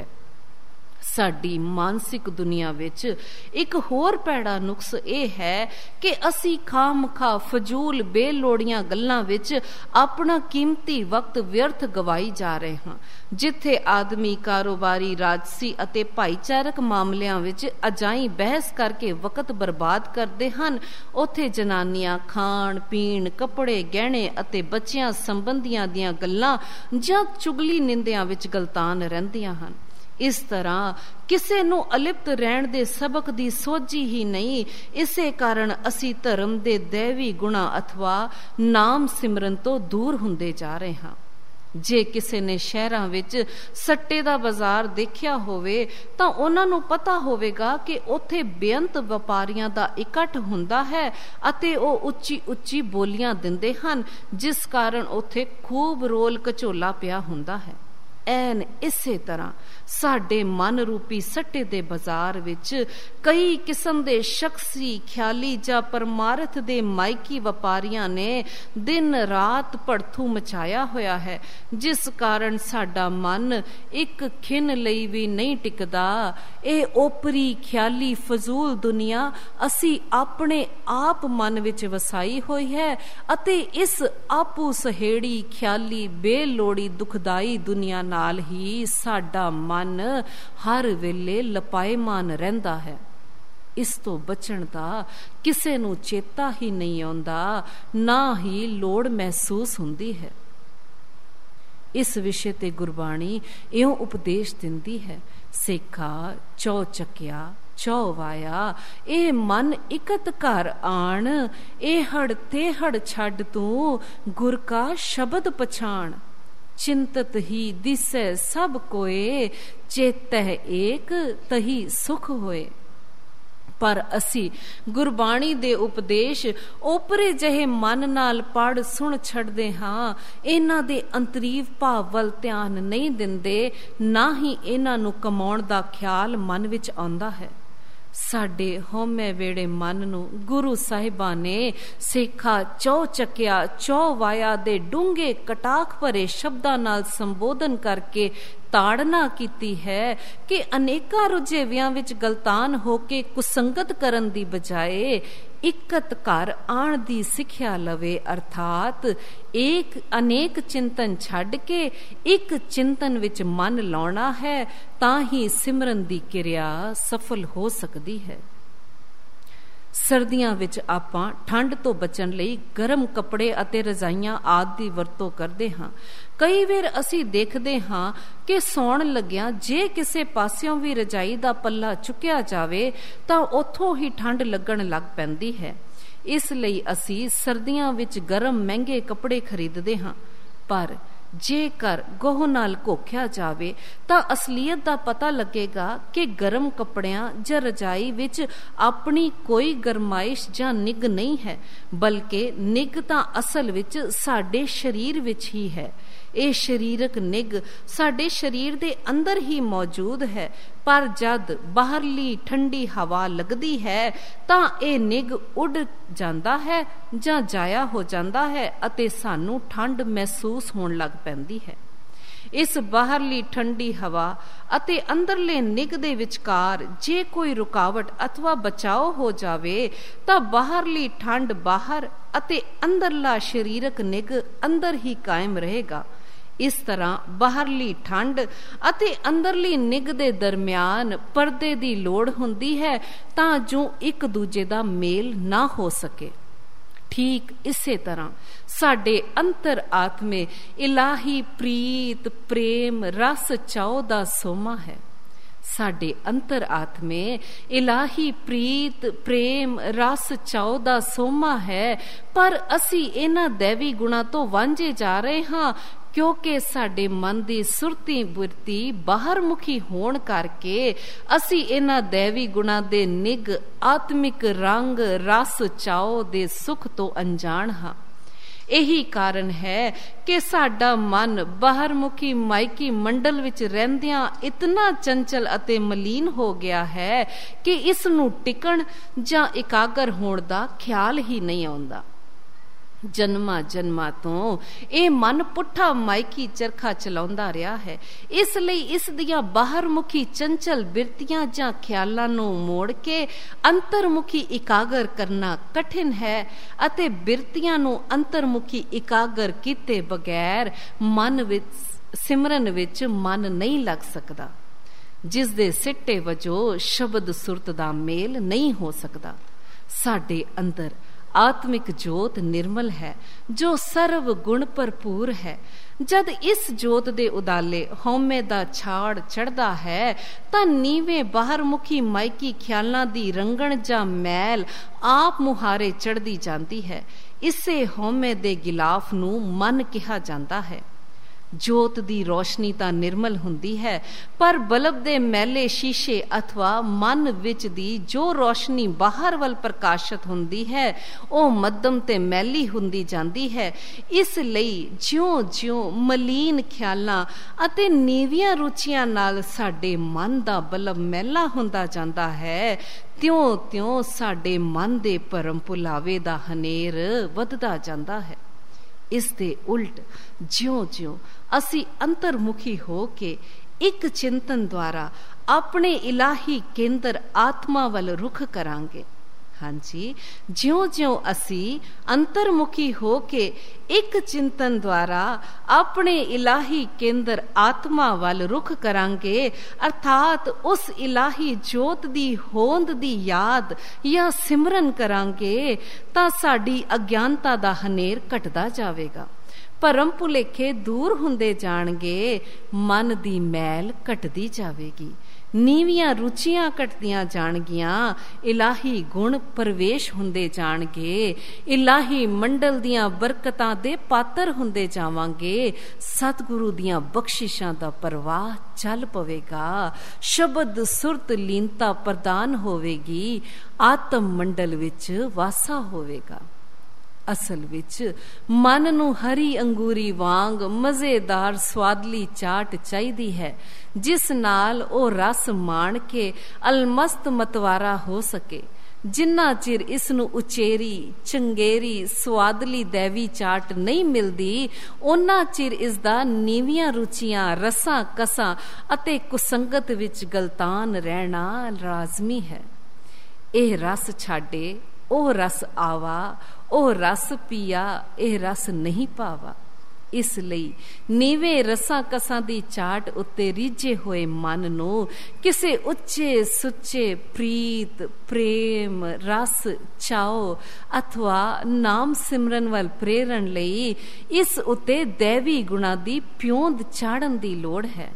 ਸਾਡੀ ਮਾਨਸਿਕ ਦੁਨੀਆ ਵਿੱਚ ਇੱਕ ਹੋਰ ਭੈੜਾ ਨੁਕਸ ਇਹ ਹੈ ਕਿ ਅਸੀਂ ਖਾਮਖਾ ਫਜ਼ੂਲ ਬੇਲੋੜੀਆਂ ਗੱਲਾਂ ਵਿੱਚ ਆਪਣਾ ਕੀਮਤੀ ਵਕਤ ਵਿਅਰਥ ਗਵਾਈ ਜਾ ਰਹੇ ਹਾਂ। ਜਿੱਥੇ ਆਦਮੀ ਕਾਰੋਬਾਰੀ, ਰਾਜਸੀ ਅਤੇ ਭਾਈਚਾਰਕ ਮਾਮਲਿਆਂ ਵਿੱਚ ਅਜਾਈਂ ਬਹਿਸ ਕਰਕੇ ਵਕਤ ਬਰਬਾਦ ਕਰਦੇ ਹਨ, ਉੱਥੇ ਜਨਾਨੀਆਂ ਖਾਣ ਪੀਣ, ਕੱਪੜੇ, ਗਹਿਣੇ ਅਤੇ ਬੱਚਿਆਂ ਸੰਬੰਧੀਆਂ ਦੀਆਂ ਗੱਲਾਂ ਜਾਂ ਚੁਗਲੀ ਨਿੰਦਿਆਂ ਵਿੱਚ ਗਲਤਾਨ ਰਹਿੰਦੀਆਂ ਹਨ। ਇਸ ਤਰ੍ਹਾਂ ਕਿਸੇ ਨੂੰ ਅਲਿਪਤ ਰਹਿਣ ਦੇ ਸਬਕ ਦੀ ਸੋਝੀ ਹੀ ਨਹੀਂ। ਇਸੇ ਕਾਰਨ ਅਸੀਂ ਧਰਮ ਦੇ ਦੈਵੀ ਗੁਣਾਂ ਅਥਵਾ ਨਾਮ ਸਿਮਰਨ ਤੋਂ ਦੂਰ ਹੁੰਦੇ ਜਾ ਰਹੇ ਹਾਂ। ਜੇ ਕਿਸੇ ਨੇ ਸ਼ਹਿਰਾਂ ਵਿੱਚ ਸੱਟੇ ਦਾ ਬਾਜ਼ਾਰ ਦੇਖਿਆ ਹੋਵੇ ਤਾਂ ਉਹਨਾਂ ਨੂੰ ਪਤਾ ਹੋਵੇਗਾ ਕਿ ਉੱਥੇ ਬੇਅੰਤ ਵਪਾਰੀਆਂ ਦਾ ਇਕੱਠ ਹੁੰਦਾ ਹੈ ਅਤੇ ਉਹ ਉੱਚੀ ਉੱਚੀ ਬੋਲੀਆਂ ਦਿੰਦੇ ਹਨ, ਜਿਸ ਕਾਰਨ ਉੱਥੇ ਖੂਬ ਰੋਲ ਘਚੋਲਾ ਪਿਆ ਹੁੰਦਾ ਹੈ। ਐਨ ਇਸੇ ਤਰ੍ਹਾਂ ਸਾਡੇ ਮਨ ਰੂਪੀ ਸੱਟੇ ਦੇ ਬਾਜ਼ਾਰ ਵਿੱਚ ਕਈ ਕਿਸਮ ਦੇ ਸ਼ਖਸੀ, ਖਿਆਲੀ ਜਾਂ ਪਰਮਾਰਥ ਦੇ ਮਾਇਕੀ ਵਪਾਰੀਆਂ ਨੇ ਦਿਨ ਰਾਤ ਭੜਥੂ ਮਚਾਇਆ ਹੋਇਆ ਹੈ, ਜਿਸ ਕਾਰਨ ਸਾਡਾ ਮਨ ਇੱਕ ਖਿਣ ਲਈ ਵੀ ਨਹੀਂ ਟਿਕਦਾ। ਇਹ ਓਪਰੀ, ਖਿਆਲੀ, ਫਜ਼ੂਲ ਦੁਨੀਆ ਅਸੀਂ ਆਪਣੇ ਆਪ ਮਨ ਵਿੱਚ ਵਸਾਈ ਹੋਈ ਹੈ ਅਤੇ ਇਸ ਆਪੂ ਸਹੇੜੀ, ਖਿਆਲੀ, ਬੇਲੋੜੀ, ਦੁਖਦਾਈ ਦੁਨੀਆ ਨਾਲ ਹੀ ਸਾਡਾ ਮਨ ਹਰ ਵੇਲੇ ਲਪਾਏਮਾਨ ਰਹਿੰਦਾ ਹੈ। ਇਸ ਤੋਂ ਬਚਣ ਦਾ ਕਿਸੇ ਨੂੰ ਚੇਤਾ ਹੀ ਨਹੀਂ ਆਉਂਦਾ, ਨਾ ਹੀ ਲੋੜ ਮਹਿਸੂਸ ਹੁੰਦੀ ਹੈ। ਇਸ ਵਿਸ਼ੇ ਤੇ ਗੁਰਬਾਣੀ ਇਉਂ ਉਪਦੇਸ਼ ਦਿੰਦੀ ਹੈ, ਸੇਖਾ ਚੌ ਚੱਕਿਆ ਚੌ ਵਾਇਆ, ਇਹ ਮਨ ਇਕਤ ਘਰ ਆਣ। ਇਹ ਹੜ ਤੇ ਹੜ ਛੱਡ ਤੂੰ, ਗੁਰ ਕਾ ਸ਼ਬਦ ਪਛਾਣ। ਚਿੰਤਤ ਹੀ ਦਿਸੈ ਸਭ ਕੋਏ, ਚੇਤਹਿ ਏਕ ਤਹੀ ਸੁਖ ਹੋਏ। ਪਰ ਅਸੀਂ ਗੁਰਬਾਣੀ ਦੇ ਉਪਦੇਸ਼ ਓਪਰੇ ਜਿਹੇ ਮਨ ਨਾਲ ਪੜ੍ਹ ਸੁਣ ਛੱਡਦੇ ਹਾਂ। ਇਹਨਾਂ ਦੇ ਅੰਤਰੀਵ ਭਾਵ ਵੱਲ ਧਿਆਨ ਨਹੀਂ ਦਿੰਦੇ, ਨਾ ਹੀ ਇਹਨਾਂ ਨੂੰ ਕਮਾਉਣ ਦਾ ਖਿਆਲ ਮਨ ਵਿੱਚ ਆਉਂਦਾ ਹੈ। ਸਾਡੇ ਹਉਮੈ ਵੇੜੇ ਮਨ ਨੂੰ ਗੁਰੂ ਸਾਹਿਬਾਂ ਨੇ ਸੇਖਾ ਚੌ ਚੱਕਿਆ ਚੌ ਵਾਇਆ ਦੇ ਡੂੰਘੇ ਕਟਾਖ ਭਰੇ ਸ਼ਬਦਾਂ ਨਾਲ ਸੰਬੋਧਨ ਕਰਕੇ ਤਾੜਨਾ ਕੀਤੀ ਹੈ ਕਿ ਅਨੇਕਾਂ ਰੁਝੇਵਿਆਂ ਵਿੱਚ ਗਲਤਾਨ ਹੋ ਕੇ ਕੁਸੰਗਤ ਕਰਨ ਦੀ ਬਜਾਏ ਇਕਤ ਘਰ ਆਣ ਦੀ ਸਿੱਖਿਆ ਲਵੇ, ਅਰਥਾਤ ਅਨੇਕ ਚਿੰਤਨ ਛੱਡ ਕੇ ਇੱਕ ਚਿੰਤਨ ਵਿੱਚ ਮਨ ਲਾਉਣਾ ਹੈ, ਤਾਂ ਹੀ ਸਿਮਰਨ ਦੀ ਕਿਰਿਆ ਸਫਲ ਹੋ ਸਕਦੀ ਹੈ। ਸਰਦੀਆਂ ਵਿੱਚ ਆਪਾਂ ਠੰਡ ਤੋਂ ਬਚਣ ਲਈ ਗਰਮ ਕੱਪੜੇ ਅਤੇ ਰਜ਼ਾਈਆਂ ਆਦਿ ਦੀ ਵਰਤੋਂ ਕਰਦੇ ਹਾਂ। ਕਈ ਵਾਰ ਅਸੀਂ ਦੇਖਦੇ ਹਾਂ ਕਿ ਸੌਣ ਲੱਗਿਆਂ ਜੇ ਕਿਸੇ ਪਾਸਿਓਂ ਵੀ ਰਜਾਈ ਦਾ ਪੱਲਾ ਚੁੱਕਿਆ ਜਾਵੇ ਤਾਂ ਉੱਥੋਂ ਹੀ ਠੰਡ ਲੱਗਣ ਲੱਗ ਪੈਂਦੀ ਹੈ। ਇਸ ਲਈ ਅਸੀਂ ਸਰਦੀਆਂ ਵਿੱਚ ਗਰਮ ਮਹਿੰਗੇ ਕੱਪੜੇ ਖਰੀਦਦੇ ਹਾਂ, ਪਰ ਜੇਕਰ ਗਹੁ ਨਾਲ ਘੋਖਿਆ ਜਾਵੇ ਤਾਂ ਅਸਲੀਅਤ ਦਾ ਪਤਾ ਲੱਗੇਗਾ ਕਿ ਗਰਮ ਕੱਪੜਿਆਂ ਜਾਂ ਰਜਾਈ ਵਿੱਚ ਆਪਣੀ ਕੋਈ ਗਰਮਾਇਸ਼ ਜਾਂ ਨਿੱਘ ਨਹੀਂ ਹੈ, ਬਲਕਿ ਨਿੱਘ ਤਾਂ ਅਸਲ ਵਿੱਚ ਸਾਡੇ ਸਰੀਰ ਵਿੱਚ ਹੀ ਹੈ। ਇਹ ਸਰੀਰਕ ਨਿੱਘ ਸਾਡੇ ਸਰੀਰ ਦੇ ਅੰਦਰ ਹੀ ਮੌਜੂਦ ਹੈ, ਪਰ ਜਦ ਬਾਹਰਲੀ ਠੰਡੀ ਹਵਾ ਲੱਗਦੀ ਹੈ ਤਾਂ ਇਹ ਨਿੱਘ ਉੱਡ ਜਾਂਦਾ ਹੈ ਜਾਂ ਜਾਇਆ ਹੋ ਜਾਂਦਾ ਹੈ ਅਤੇ ਸਾਨੂੰ ਠੰਡ ਮਹਿਸੂਸ ਹੋਣ ਲੱਗ ਪੈਂਦੀ ਹੈ। ਇਸ ਬਾਹਰਲੀ ਠੰਡੀ ਹਵਾ ਅਤੇ ਅੰਦਰਲੇ ਨਿੱਘ ਦੇ ਵਿਚਕਾਰ ਜੇ ਕੋਈ ਰੁਕਾਵਟ ਅਥਵਾ ਬਚਾਓ ਹੋ ਜਾਵੇ ਤਾਂ ਬਾਹਰਲੀ ਠੰਡ ਬਾਹਰ ਅਤੇ ਅੰਦਰਲਾ ਸਰੀਰਕ ਨਿੱਘ ਅੰਦਰ ਹੀ ਕਾਇਮ ਰਹੇਗਾ। ਇਸ ਤਰ੍ਹਾਂ ਬਾਹਰਲੀ ਠੰਡ ਅਤੇ ਅੰਦਰਲੀ ਨਿੱਘ ਦੇ ਦਰਮਿਆਨ ਪਰਦੇ ਦੀ ਲੋੜ ਹੁੰਦੀ ਹੈ ਤਾਂ ਜੋ ਇੱਕ ਦੂਜੇ ਦਾ ਮੇਲ ਨਾ ਹੋ ਸਕੇ। ਠੀਕ ਇਸੇ ਤਰ੍ਹਾਂ ਸਾਡੇ ਅੰਤਰ ਆਤਮੇ ਇਲਾਹੀ ਪ੍ਰੀਤ ਪ੍ਰੇਮ ਰਸ ਚਾਉ ਦਾ ਸੋਮਾ ਹੈ। ਸਾਡੇ ਅੰਤਰ ਆਤਮੇ ਇਲਾਹੀ ਪ੍ਰੀਤ ਪ੍ਰੇਮ ਰਸ ਚਾਉ ਦਾ ਸੋਮਾ ਹੈ, ਪਰ ਅਸੀਂ ਇਹਨਾਂ ਦੈਵੀ ਗੁਣਾਂ ਤੋਂ ਵਾਂਝੇ ਜਾ ਰਹੇ ਹਾਂ ਕਿਉਂਕਿ ਸਾਡੇ ਮਨ ਦੀ ਸੁਰਤੀ ਬਿਰਤੀ ਬਾਹਰਮੁਖੀ ਹੋਣ ਕਰਕੇ ਅਸੀਂ ਇਹਨਾਂ ਦੈਵੀ ਗੁਣਾਂ ਦੇ ਨਿੱਘ ਆਤਮਿਕ ਰੰਗ ਰਸ ਚਾਉ ਦੇ ਸੁਖ ਤੋਂ ਅਣਜਾਣ ਹਾਂ। ਇਹੀ ਕਾਰਨ ਹੈ ਕਿ ਸਾਡਾ ਮਨ ਬਾਹਰਮੁਖੀ ਮਾਇਕੀ ਮੰਡਲ ਵਿੱਚ ਰਹਿੰਦਿਆਂ ਇਤਨਾ ਚੰਚਲ ਅਤੇ ਮਲੀਨ ਹੋ ਗਿਆ ਹੈ ਕਿ ਇਸ ਨੂੰ ਟਿਕਣ ਜਾਂ ਇਕਾਗਰ ਹੋਣ ਦਾ ਖਿਆਲ ਹੀ ਨਹੀਂ ਆਉਂਦਾ। ਜਨਮਾਂ ਜਨਮਾਂ ਤੋਂ ਇਹ ਮਨ ਪੁੱਠਾ ਮਾਇਕੀ ਚਰਖਾ ਚਲਾਉਂਦਾ ਰਿਹਾ ਹੈ, ਇਸ ਲਈ ਇਸ ਦੀਆਂ ਬਾਹਰਮੁਖੀ ਚੰਚਲ ਬਿਰਤੀਆਂ ਜਾਂ ਖਿਆਲਾਂ ਨੂੰ ਮੋੜ ਕੇ ਅੰਤਰਮੁਖੀ ਇਕਾਗਰ ਕਰਨਾ ਕਠਿਨ ਹੈ ਅਤੇ ਬਿਰਤੀਆਂ ਨੂੰ ਅੰਤਰਮੁਖੀ ਇਕਾਗਰ ਕੀਤੇ ਬਗੈਰ ਮਨ ਵਿੱਚ ਸਿਮਰਨ ਵਿੱਚ ਮਨ ਨਹੀਂ ਲੱਗ ਸਕਦਾ, ਜਿਸ ਦੇ ਸਿੱਟੇ ਵਜੋਂ ਸ਼ਬਦ ਸੁਰਤ ਦਾ ਮੇਲ ਨਹੀਂ ਹੋ ਸਕਦਾ। ਸਾਡੇ ਅੰਦਰ ਆਤਮਿਕ ਜੋਤ ਨਿਰਮਲ ਹੈ ਜੋ ਸਰਵ ਗੁਣ ਭਰਪੂਰ ਹੈ। ਜਦ ਇਸ ਜੋਤ ਦੇ ਉਦਾਲੇ ਹਉਮੈ ਦਾ ਛਾੜ ਚੜ੍ਹਦਾ ਹੈ ਤਾਂ ਨੀਵੇਂ ਬਾਹਰਮੁਖੀ ਮਾਇਕੀ ਖਿਆਲਾਂ ਦੀ ਰੰਗਣ ਜਾਂ ਮੈਲ ਆਪ ਮੁਹਾਰੇ ਚੜ੍ਹਦੀ ਜਾਂਦੀ ਹੈ। ਇਸੇ ਹਉਮੈ ਦੇ ਗਿਲਾਫ ਨੂੰ ਮਨ ਕਿਹਾ ਜਾਂਦਾ ਹੈ। ਜੋਤ ਦੀ ਰੋਸ਼ਨੀ ਤਾਂ ਨਿਰਮਲ ਹੁੰਦੀ ਹੈ, ਪਰ ਬਲਬ ਦੇ ਮੈਲੇ ਸ਼ੀਸ਼ੇ ਅਥਵਾ ਮਨ ਵਿੱਚ ਦੀ ਜੋ ਰੋਸ਼ਨੀ ਬਾਹਰ ਵੱਲ ਪ੍ਰਕਾਸ਼ਿਤ ਹੁੰਦੀ ਹੈ ਉਹ ਮੱਧਮ ਤੇ ਮੈਲੀ ਹੁੰਦੀ ਜਾਂਦੀ ਹੈ। ਇਸ ਲਈ ਜਿਉਂ-ਜਿਉਂ ਮਲੀਨ ਖਿਆਲਾਂ ਅਤੇ ਨੀਵੀਆਂ ਰੁਚੀਆਂ ਨਾਲ ਸਾਡੇ ਮਨ ਦਾ ਬਲਬ ਮੈਲਾ ਹੁੰਦਾ ਜਾਂਦਾ ਹੈ, ਤਿਉਂ-ਤਿਉਂ ਸਾਡੇ ਮਨ ਦੇ ਭਰਮ ਭੁਲਾਵੇ ਦਾ ਹਨੇਰ ਵੱਧਦਾ ਜਾਂਦਾ ਹੈ। ਇਸ ਦੇ ਉਲਟ ਜਿਉਂ-ਜਿਉਂ ਅਸੀਂ ਅੰਤਰਮੁਖੀ ਹੋ ਕੇ ਇੱਕ ਚਿੰਤਨ ਦੁਆਰਾ ਆਪਣੇ ਇਲਾਹੀ ਕੇਂਦਰ ਆਤਮਾ ਵੱਲ ਰੁਖ ਕਰਾਂਗੇ, ਹਾਂਜੀ, ਜਿਉਂ-ਜਿਉਂ ਅਸੀਂ ਅੰਤਰਮੁਖੀ ਹੋ ਕੇ ਇੱਕ ਚਿੰਤਨ ਦੁਆਰਾ ਆਪਣੇ ਇਲਾਹੀ ਕੇਂਦਰ ਆਤਮਾ ਵੱਲ ਰੁਖ ਕਰਾਂਗੇ, ਅਰਥਾਤ ਉਸ ਇਲਾਹੀ ਜੋਤ ਦੀ ਹੋਂਦ ਦੀ ਯਾਦ ਜਾਂ ਸਿਮਰਨ ਕਰਾਂਗੇ, ਤਾਂ ਸਾਡੀ ਅਗਿਆਨਤਾ ਦਾ ਹਨੇਰ ਘਟਦਾ ਜਾਵੇਗਾ, ਭਰਮ ਭੁਲੇਖੇ ਦੂਰ ਹੁੰਦੇ ਜਾਣਗੇ, ਮਨ ਦੀ ਮੈਲ ਘਟਦੀ ਜਾਵੇਗੀ, ਨੀਵੀਆਂ ਰੁਚੀਆਂ ਘਟਦੀਆਂ ਜਾਣਗੀਆਂ, ਇਲਾਹੀ ਗੁਣ ਪ੍ਰਵੇਸ਼ ਹੁੰਦੇ ਜਾਣਗੇ, ਇਲਾਹੀ ਮੰਡਲ ਦੀਆਂ ਬਰਕਤਾਂ ਦੇ ਪਾਤਰ ਹੁੰਦੇ ਜਾਵਾਂਗੇ, ਸਤਿਗੁਰੂ ਦੀਆਂ ਬਖਸ਼ਿਸ਼ਾਂ ਦਾ ਪ੍ਰਵਾਹ ਚੱਲ ਪਵੇਗਾ, ਸ਼ਬਦ ਸੁਰਤ ਲੀਨਤਾ ਪ੍ਰਦਾਨ ਹੋਵੇਗੀ, ਆਤਮ ਮੰਡਲ ਵਿੱਚ ਵਾਸਾ ਹੋਵੇਗਾ। ਅਸਲ ਵਿੱਚ ਮਨ ਨੂੰ ਹਰੀ ਅੰਗੂਰੀ ਵਾਂਗ ਮਜ਼ੇਦਾਰ ਸਵਾਦਲੀ ਚਾਟ ਚਾਹੀਦੀ ਹੈ, ਜਿਸ ਨਾਲ ਉਹ ਰਸ ਮਾਣ ਕੇ ਅਲਮਸਤ ਮਤਵਾਰਾ ਹੋ ਸਕੇ। ਜਿੰਨਾ ਚਿਰ ਇਸ ਨੂੰ ਉਚੇਰੀ ਚੰਗੇਰੀ ਸਵਾਦਲੀ ਦੈਵੀ ਚਾਟ ਨਹੀਂ ਮਿਲਦੀ, ਉਹਨਾਂ ਚਿਰ ਇਸ ਦਾ ਨੀਵੀਆਂ ਰੁਚੀਆਂ ਰਸਾਂ ਕਸਾਂ ਅਤੇ ਕੁਸੰਗਤ ਵਿੱਚ ਗਲਤਾਨ ਰਹਿਣਾ ਲਾਜ਼ਮੀ ਹੈ। ਇਹ ਰਸ ਛਾਡੇ ਉਹ ਰਸ ਆਵਾ, ਉਹ ਰਸ ਪੀਆ ਇਹ ਰਸ ਨਹੀਂ ਪਾਵਾ। ਇਸ ਲਈ ਨੀਵੇਂ ਰਸਾਂ ਕਸਾਂ ਦੀ ਚਾਟ ਉੱਤੇ ਰੀਝੇ ਹੋਏ ਮਨ ਨੂੰ ਕਿਸੇ ਉੱਚੇ ਸੁੱਚੇ ਪ੍ਰੀਤ ਪ੍ਰੇਮ ਰਸ ਚਾਓ ਅਥਵਾ ਨਾਮ ਸਿਮਰਨ ਵੱਲ ਪ੍ਰੇਰਣ ਲਈ ਇਸ ਉੱਤੇ ਦੈਵੀ ਗੁਣਾਂ ਦੀ ਪਿਉਂਦ ਚਾੜਨ ਦੀ ਲੋੜ ਹੈ।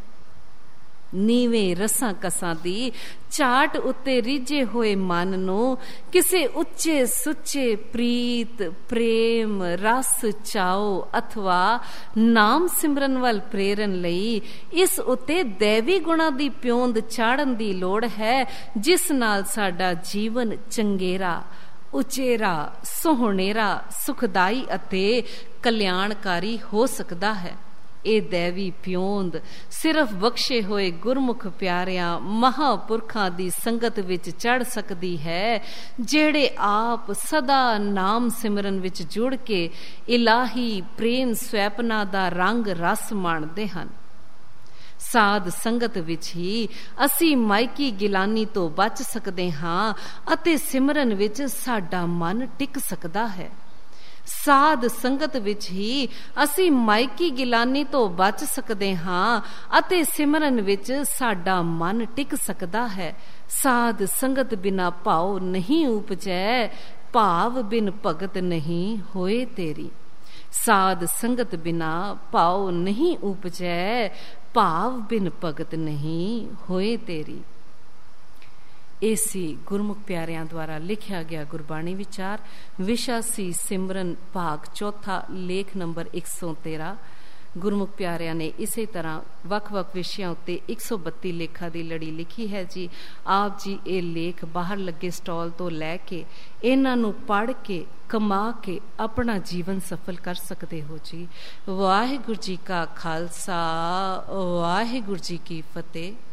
ਨੀਵੇਂ ਰਸਾਂ ਕਸਾਂ ਦੀ ਚਾਟ ਉੱਤੇ ਰੀਝੇ ਹੋਏ ਮਨ ਨੂੰ ਕਿਸੇ ਉੱਚੇ ਸੁੱਚੇ ਪ੍ਰੀਤ ਪ੍ਰੇਮ ਰਸ ਚਾਓ ਅਥਵਾ ਨਾਮ ਸਿਮਰਨ ਵੱਲ ਪ੍ਰੇਰਨ ਲਈ ਇਸ ਉੱਤੇ ਦੈਵੀ ਗੁਣਾਂ ਦੀ ਪਿਉਂਦ ਚਾੜਨ ਦੀ ਲੋੜ ਹੈ, ਜਿਸ ਨਾਲ ਸਾਡਾ ਜੀਵਨ ਚੰਗੇਰਾ ਉਚੇਰਾ ਸੁਹਣੇਰਾ ਸੁਖਦਾਈ ਅਤੇ ਕਲਿਆਣਕਾਰੀ ਹੋ ਸਕਦਾ ਹੈ। ਇਹ ਦੈਵੀ ਪਿਓਂਦ ਸਿਰਫ ਬਖਸ਼ੇ ਹੋਏ ਗੁਰਮੁਖ ਪਿਆਰਿਆਂ ਮਹਾਂਪੁਰਖਾਂ ਦੀ ਸੰਗਤ ਵਿੱਚ ਚੜ੍ਹ ਸਕਦੀ ਹੈ, ਜਿਹੜੇ ਆਪ ਸਦਾ ਨਾਮ ਸਿਮਰਨ ਵਿੱਚ ਜੁੜ ਕੇ ਇਲਾਹੀ ਪ੍ਰੇਮ ਸਵੈਪਨਾ ਦਾ ਰੰਗ ਰਸ ਮਾਣਦੇ ਹਨ। ਸਾਧ ਸੰਗਤ ਵਿੱਚ ਹੀ ਅਸੀਂ ਮਾਇਕੀ ਗਿਲਾਨੀ ਤੋਂ ਬਚ ਸਕਦੇ ਹਾਂ ਅਤੇ ਸਿਮਰਨ ਵਿੱਚ ਸਾਡਾ ਮਨ ਟਿਕ ਸਕਦਾ ਹੈ। ਸਾਧ ਸੰਗਤ ਵਿੱਚ ਹੀ ਅਸੀਂ ਮਾਇਕੀ ਗਿਲਾਨੀ ਤੋਂ ਬਚ ਸਕਦੇ ਹਾਂ ਅਤੇ ਸਿਮਰਨ ਵਿੱਚ ਸਾਡਾ ਮਨ ਟਿਕ ਸਕਦਾ ਹੈ। ਸਾਧ ਸੰਗਤ ਬਿਨਾ ਭਾਉ ਨਹੀਂ ਉਪਜੈ, ਭਾਵ ਬਿਨ ਭਗਤ ਨਹੀਂ ਹੋਏ ਤੇਰੀ। ਸਾਧ ਸੰਗਤ ਬਿਨਾ ਭਾਉ ਨਹੀਂ ਉਪਜੈ, ਭਾਵ ਬਿਨ ਭਗਤ ਨਹੀਂ ਹੋਏ ਤੇਰੀ। ਇਹ ਸੀ ਗੁਰਮੁਖ ਪਿਆਰਿਆਂ ਦੁਆਰਾ ਲਿਖਿਆ ਗਿਆ ਗੁਰਬਾਣੀ ਵਿਚਾਰ। ਵਿਸ਼ਾ ਸੀ ਸਿਮਰਨ, ਭਾਗ ਚੌਥਾ, ਲੇਖ ਨੰਬਰ 113। ਗੁਰਮੁਖ ਪਿਆਰਿਆਂ ਨੇ ਇਸੇ ਤਰ੍ਹਾਂ ਵੱਖ-ਵੱਖ ਵਿਸ਼ਿਆਂ ਉੱਤੇ 132 ਲੇਖਾਂ ਦੀ ਲੜੀ ਲਿਖੀ ਹੈ ਜੀ। ਆਪ ਜੀ ਇਹ ਲੇਖ ਬਾਹਰ ਲੱਗੇ ਸਟਾਲ ਤੋਂ ਲੈ ਕੇ ਇਹਨਾਂ ਨੂੰ ਪੜ੍ਹ ਕੇ ਕਮਾ ਕੇ ਆਪਣਾ ਜੀਵਨ ਸਫਲ ਕਰ ਸਕਦੇ ਹੋ ਜੀ। ਵਾਹਿਗੁਰੂ ਜੀ ਕਾ ਖਾਲਸਾ, ਵਾਹਿਗੁਰੂ ਜੀ ਕੀ ਫਤਿਹ।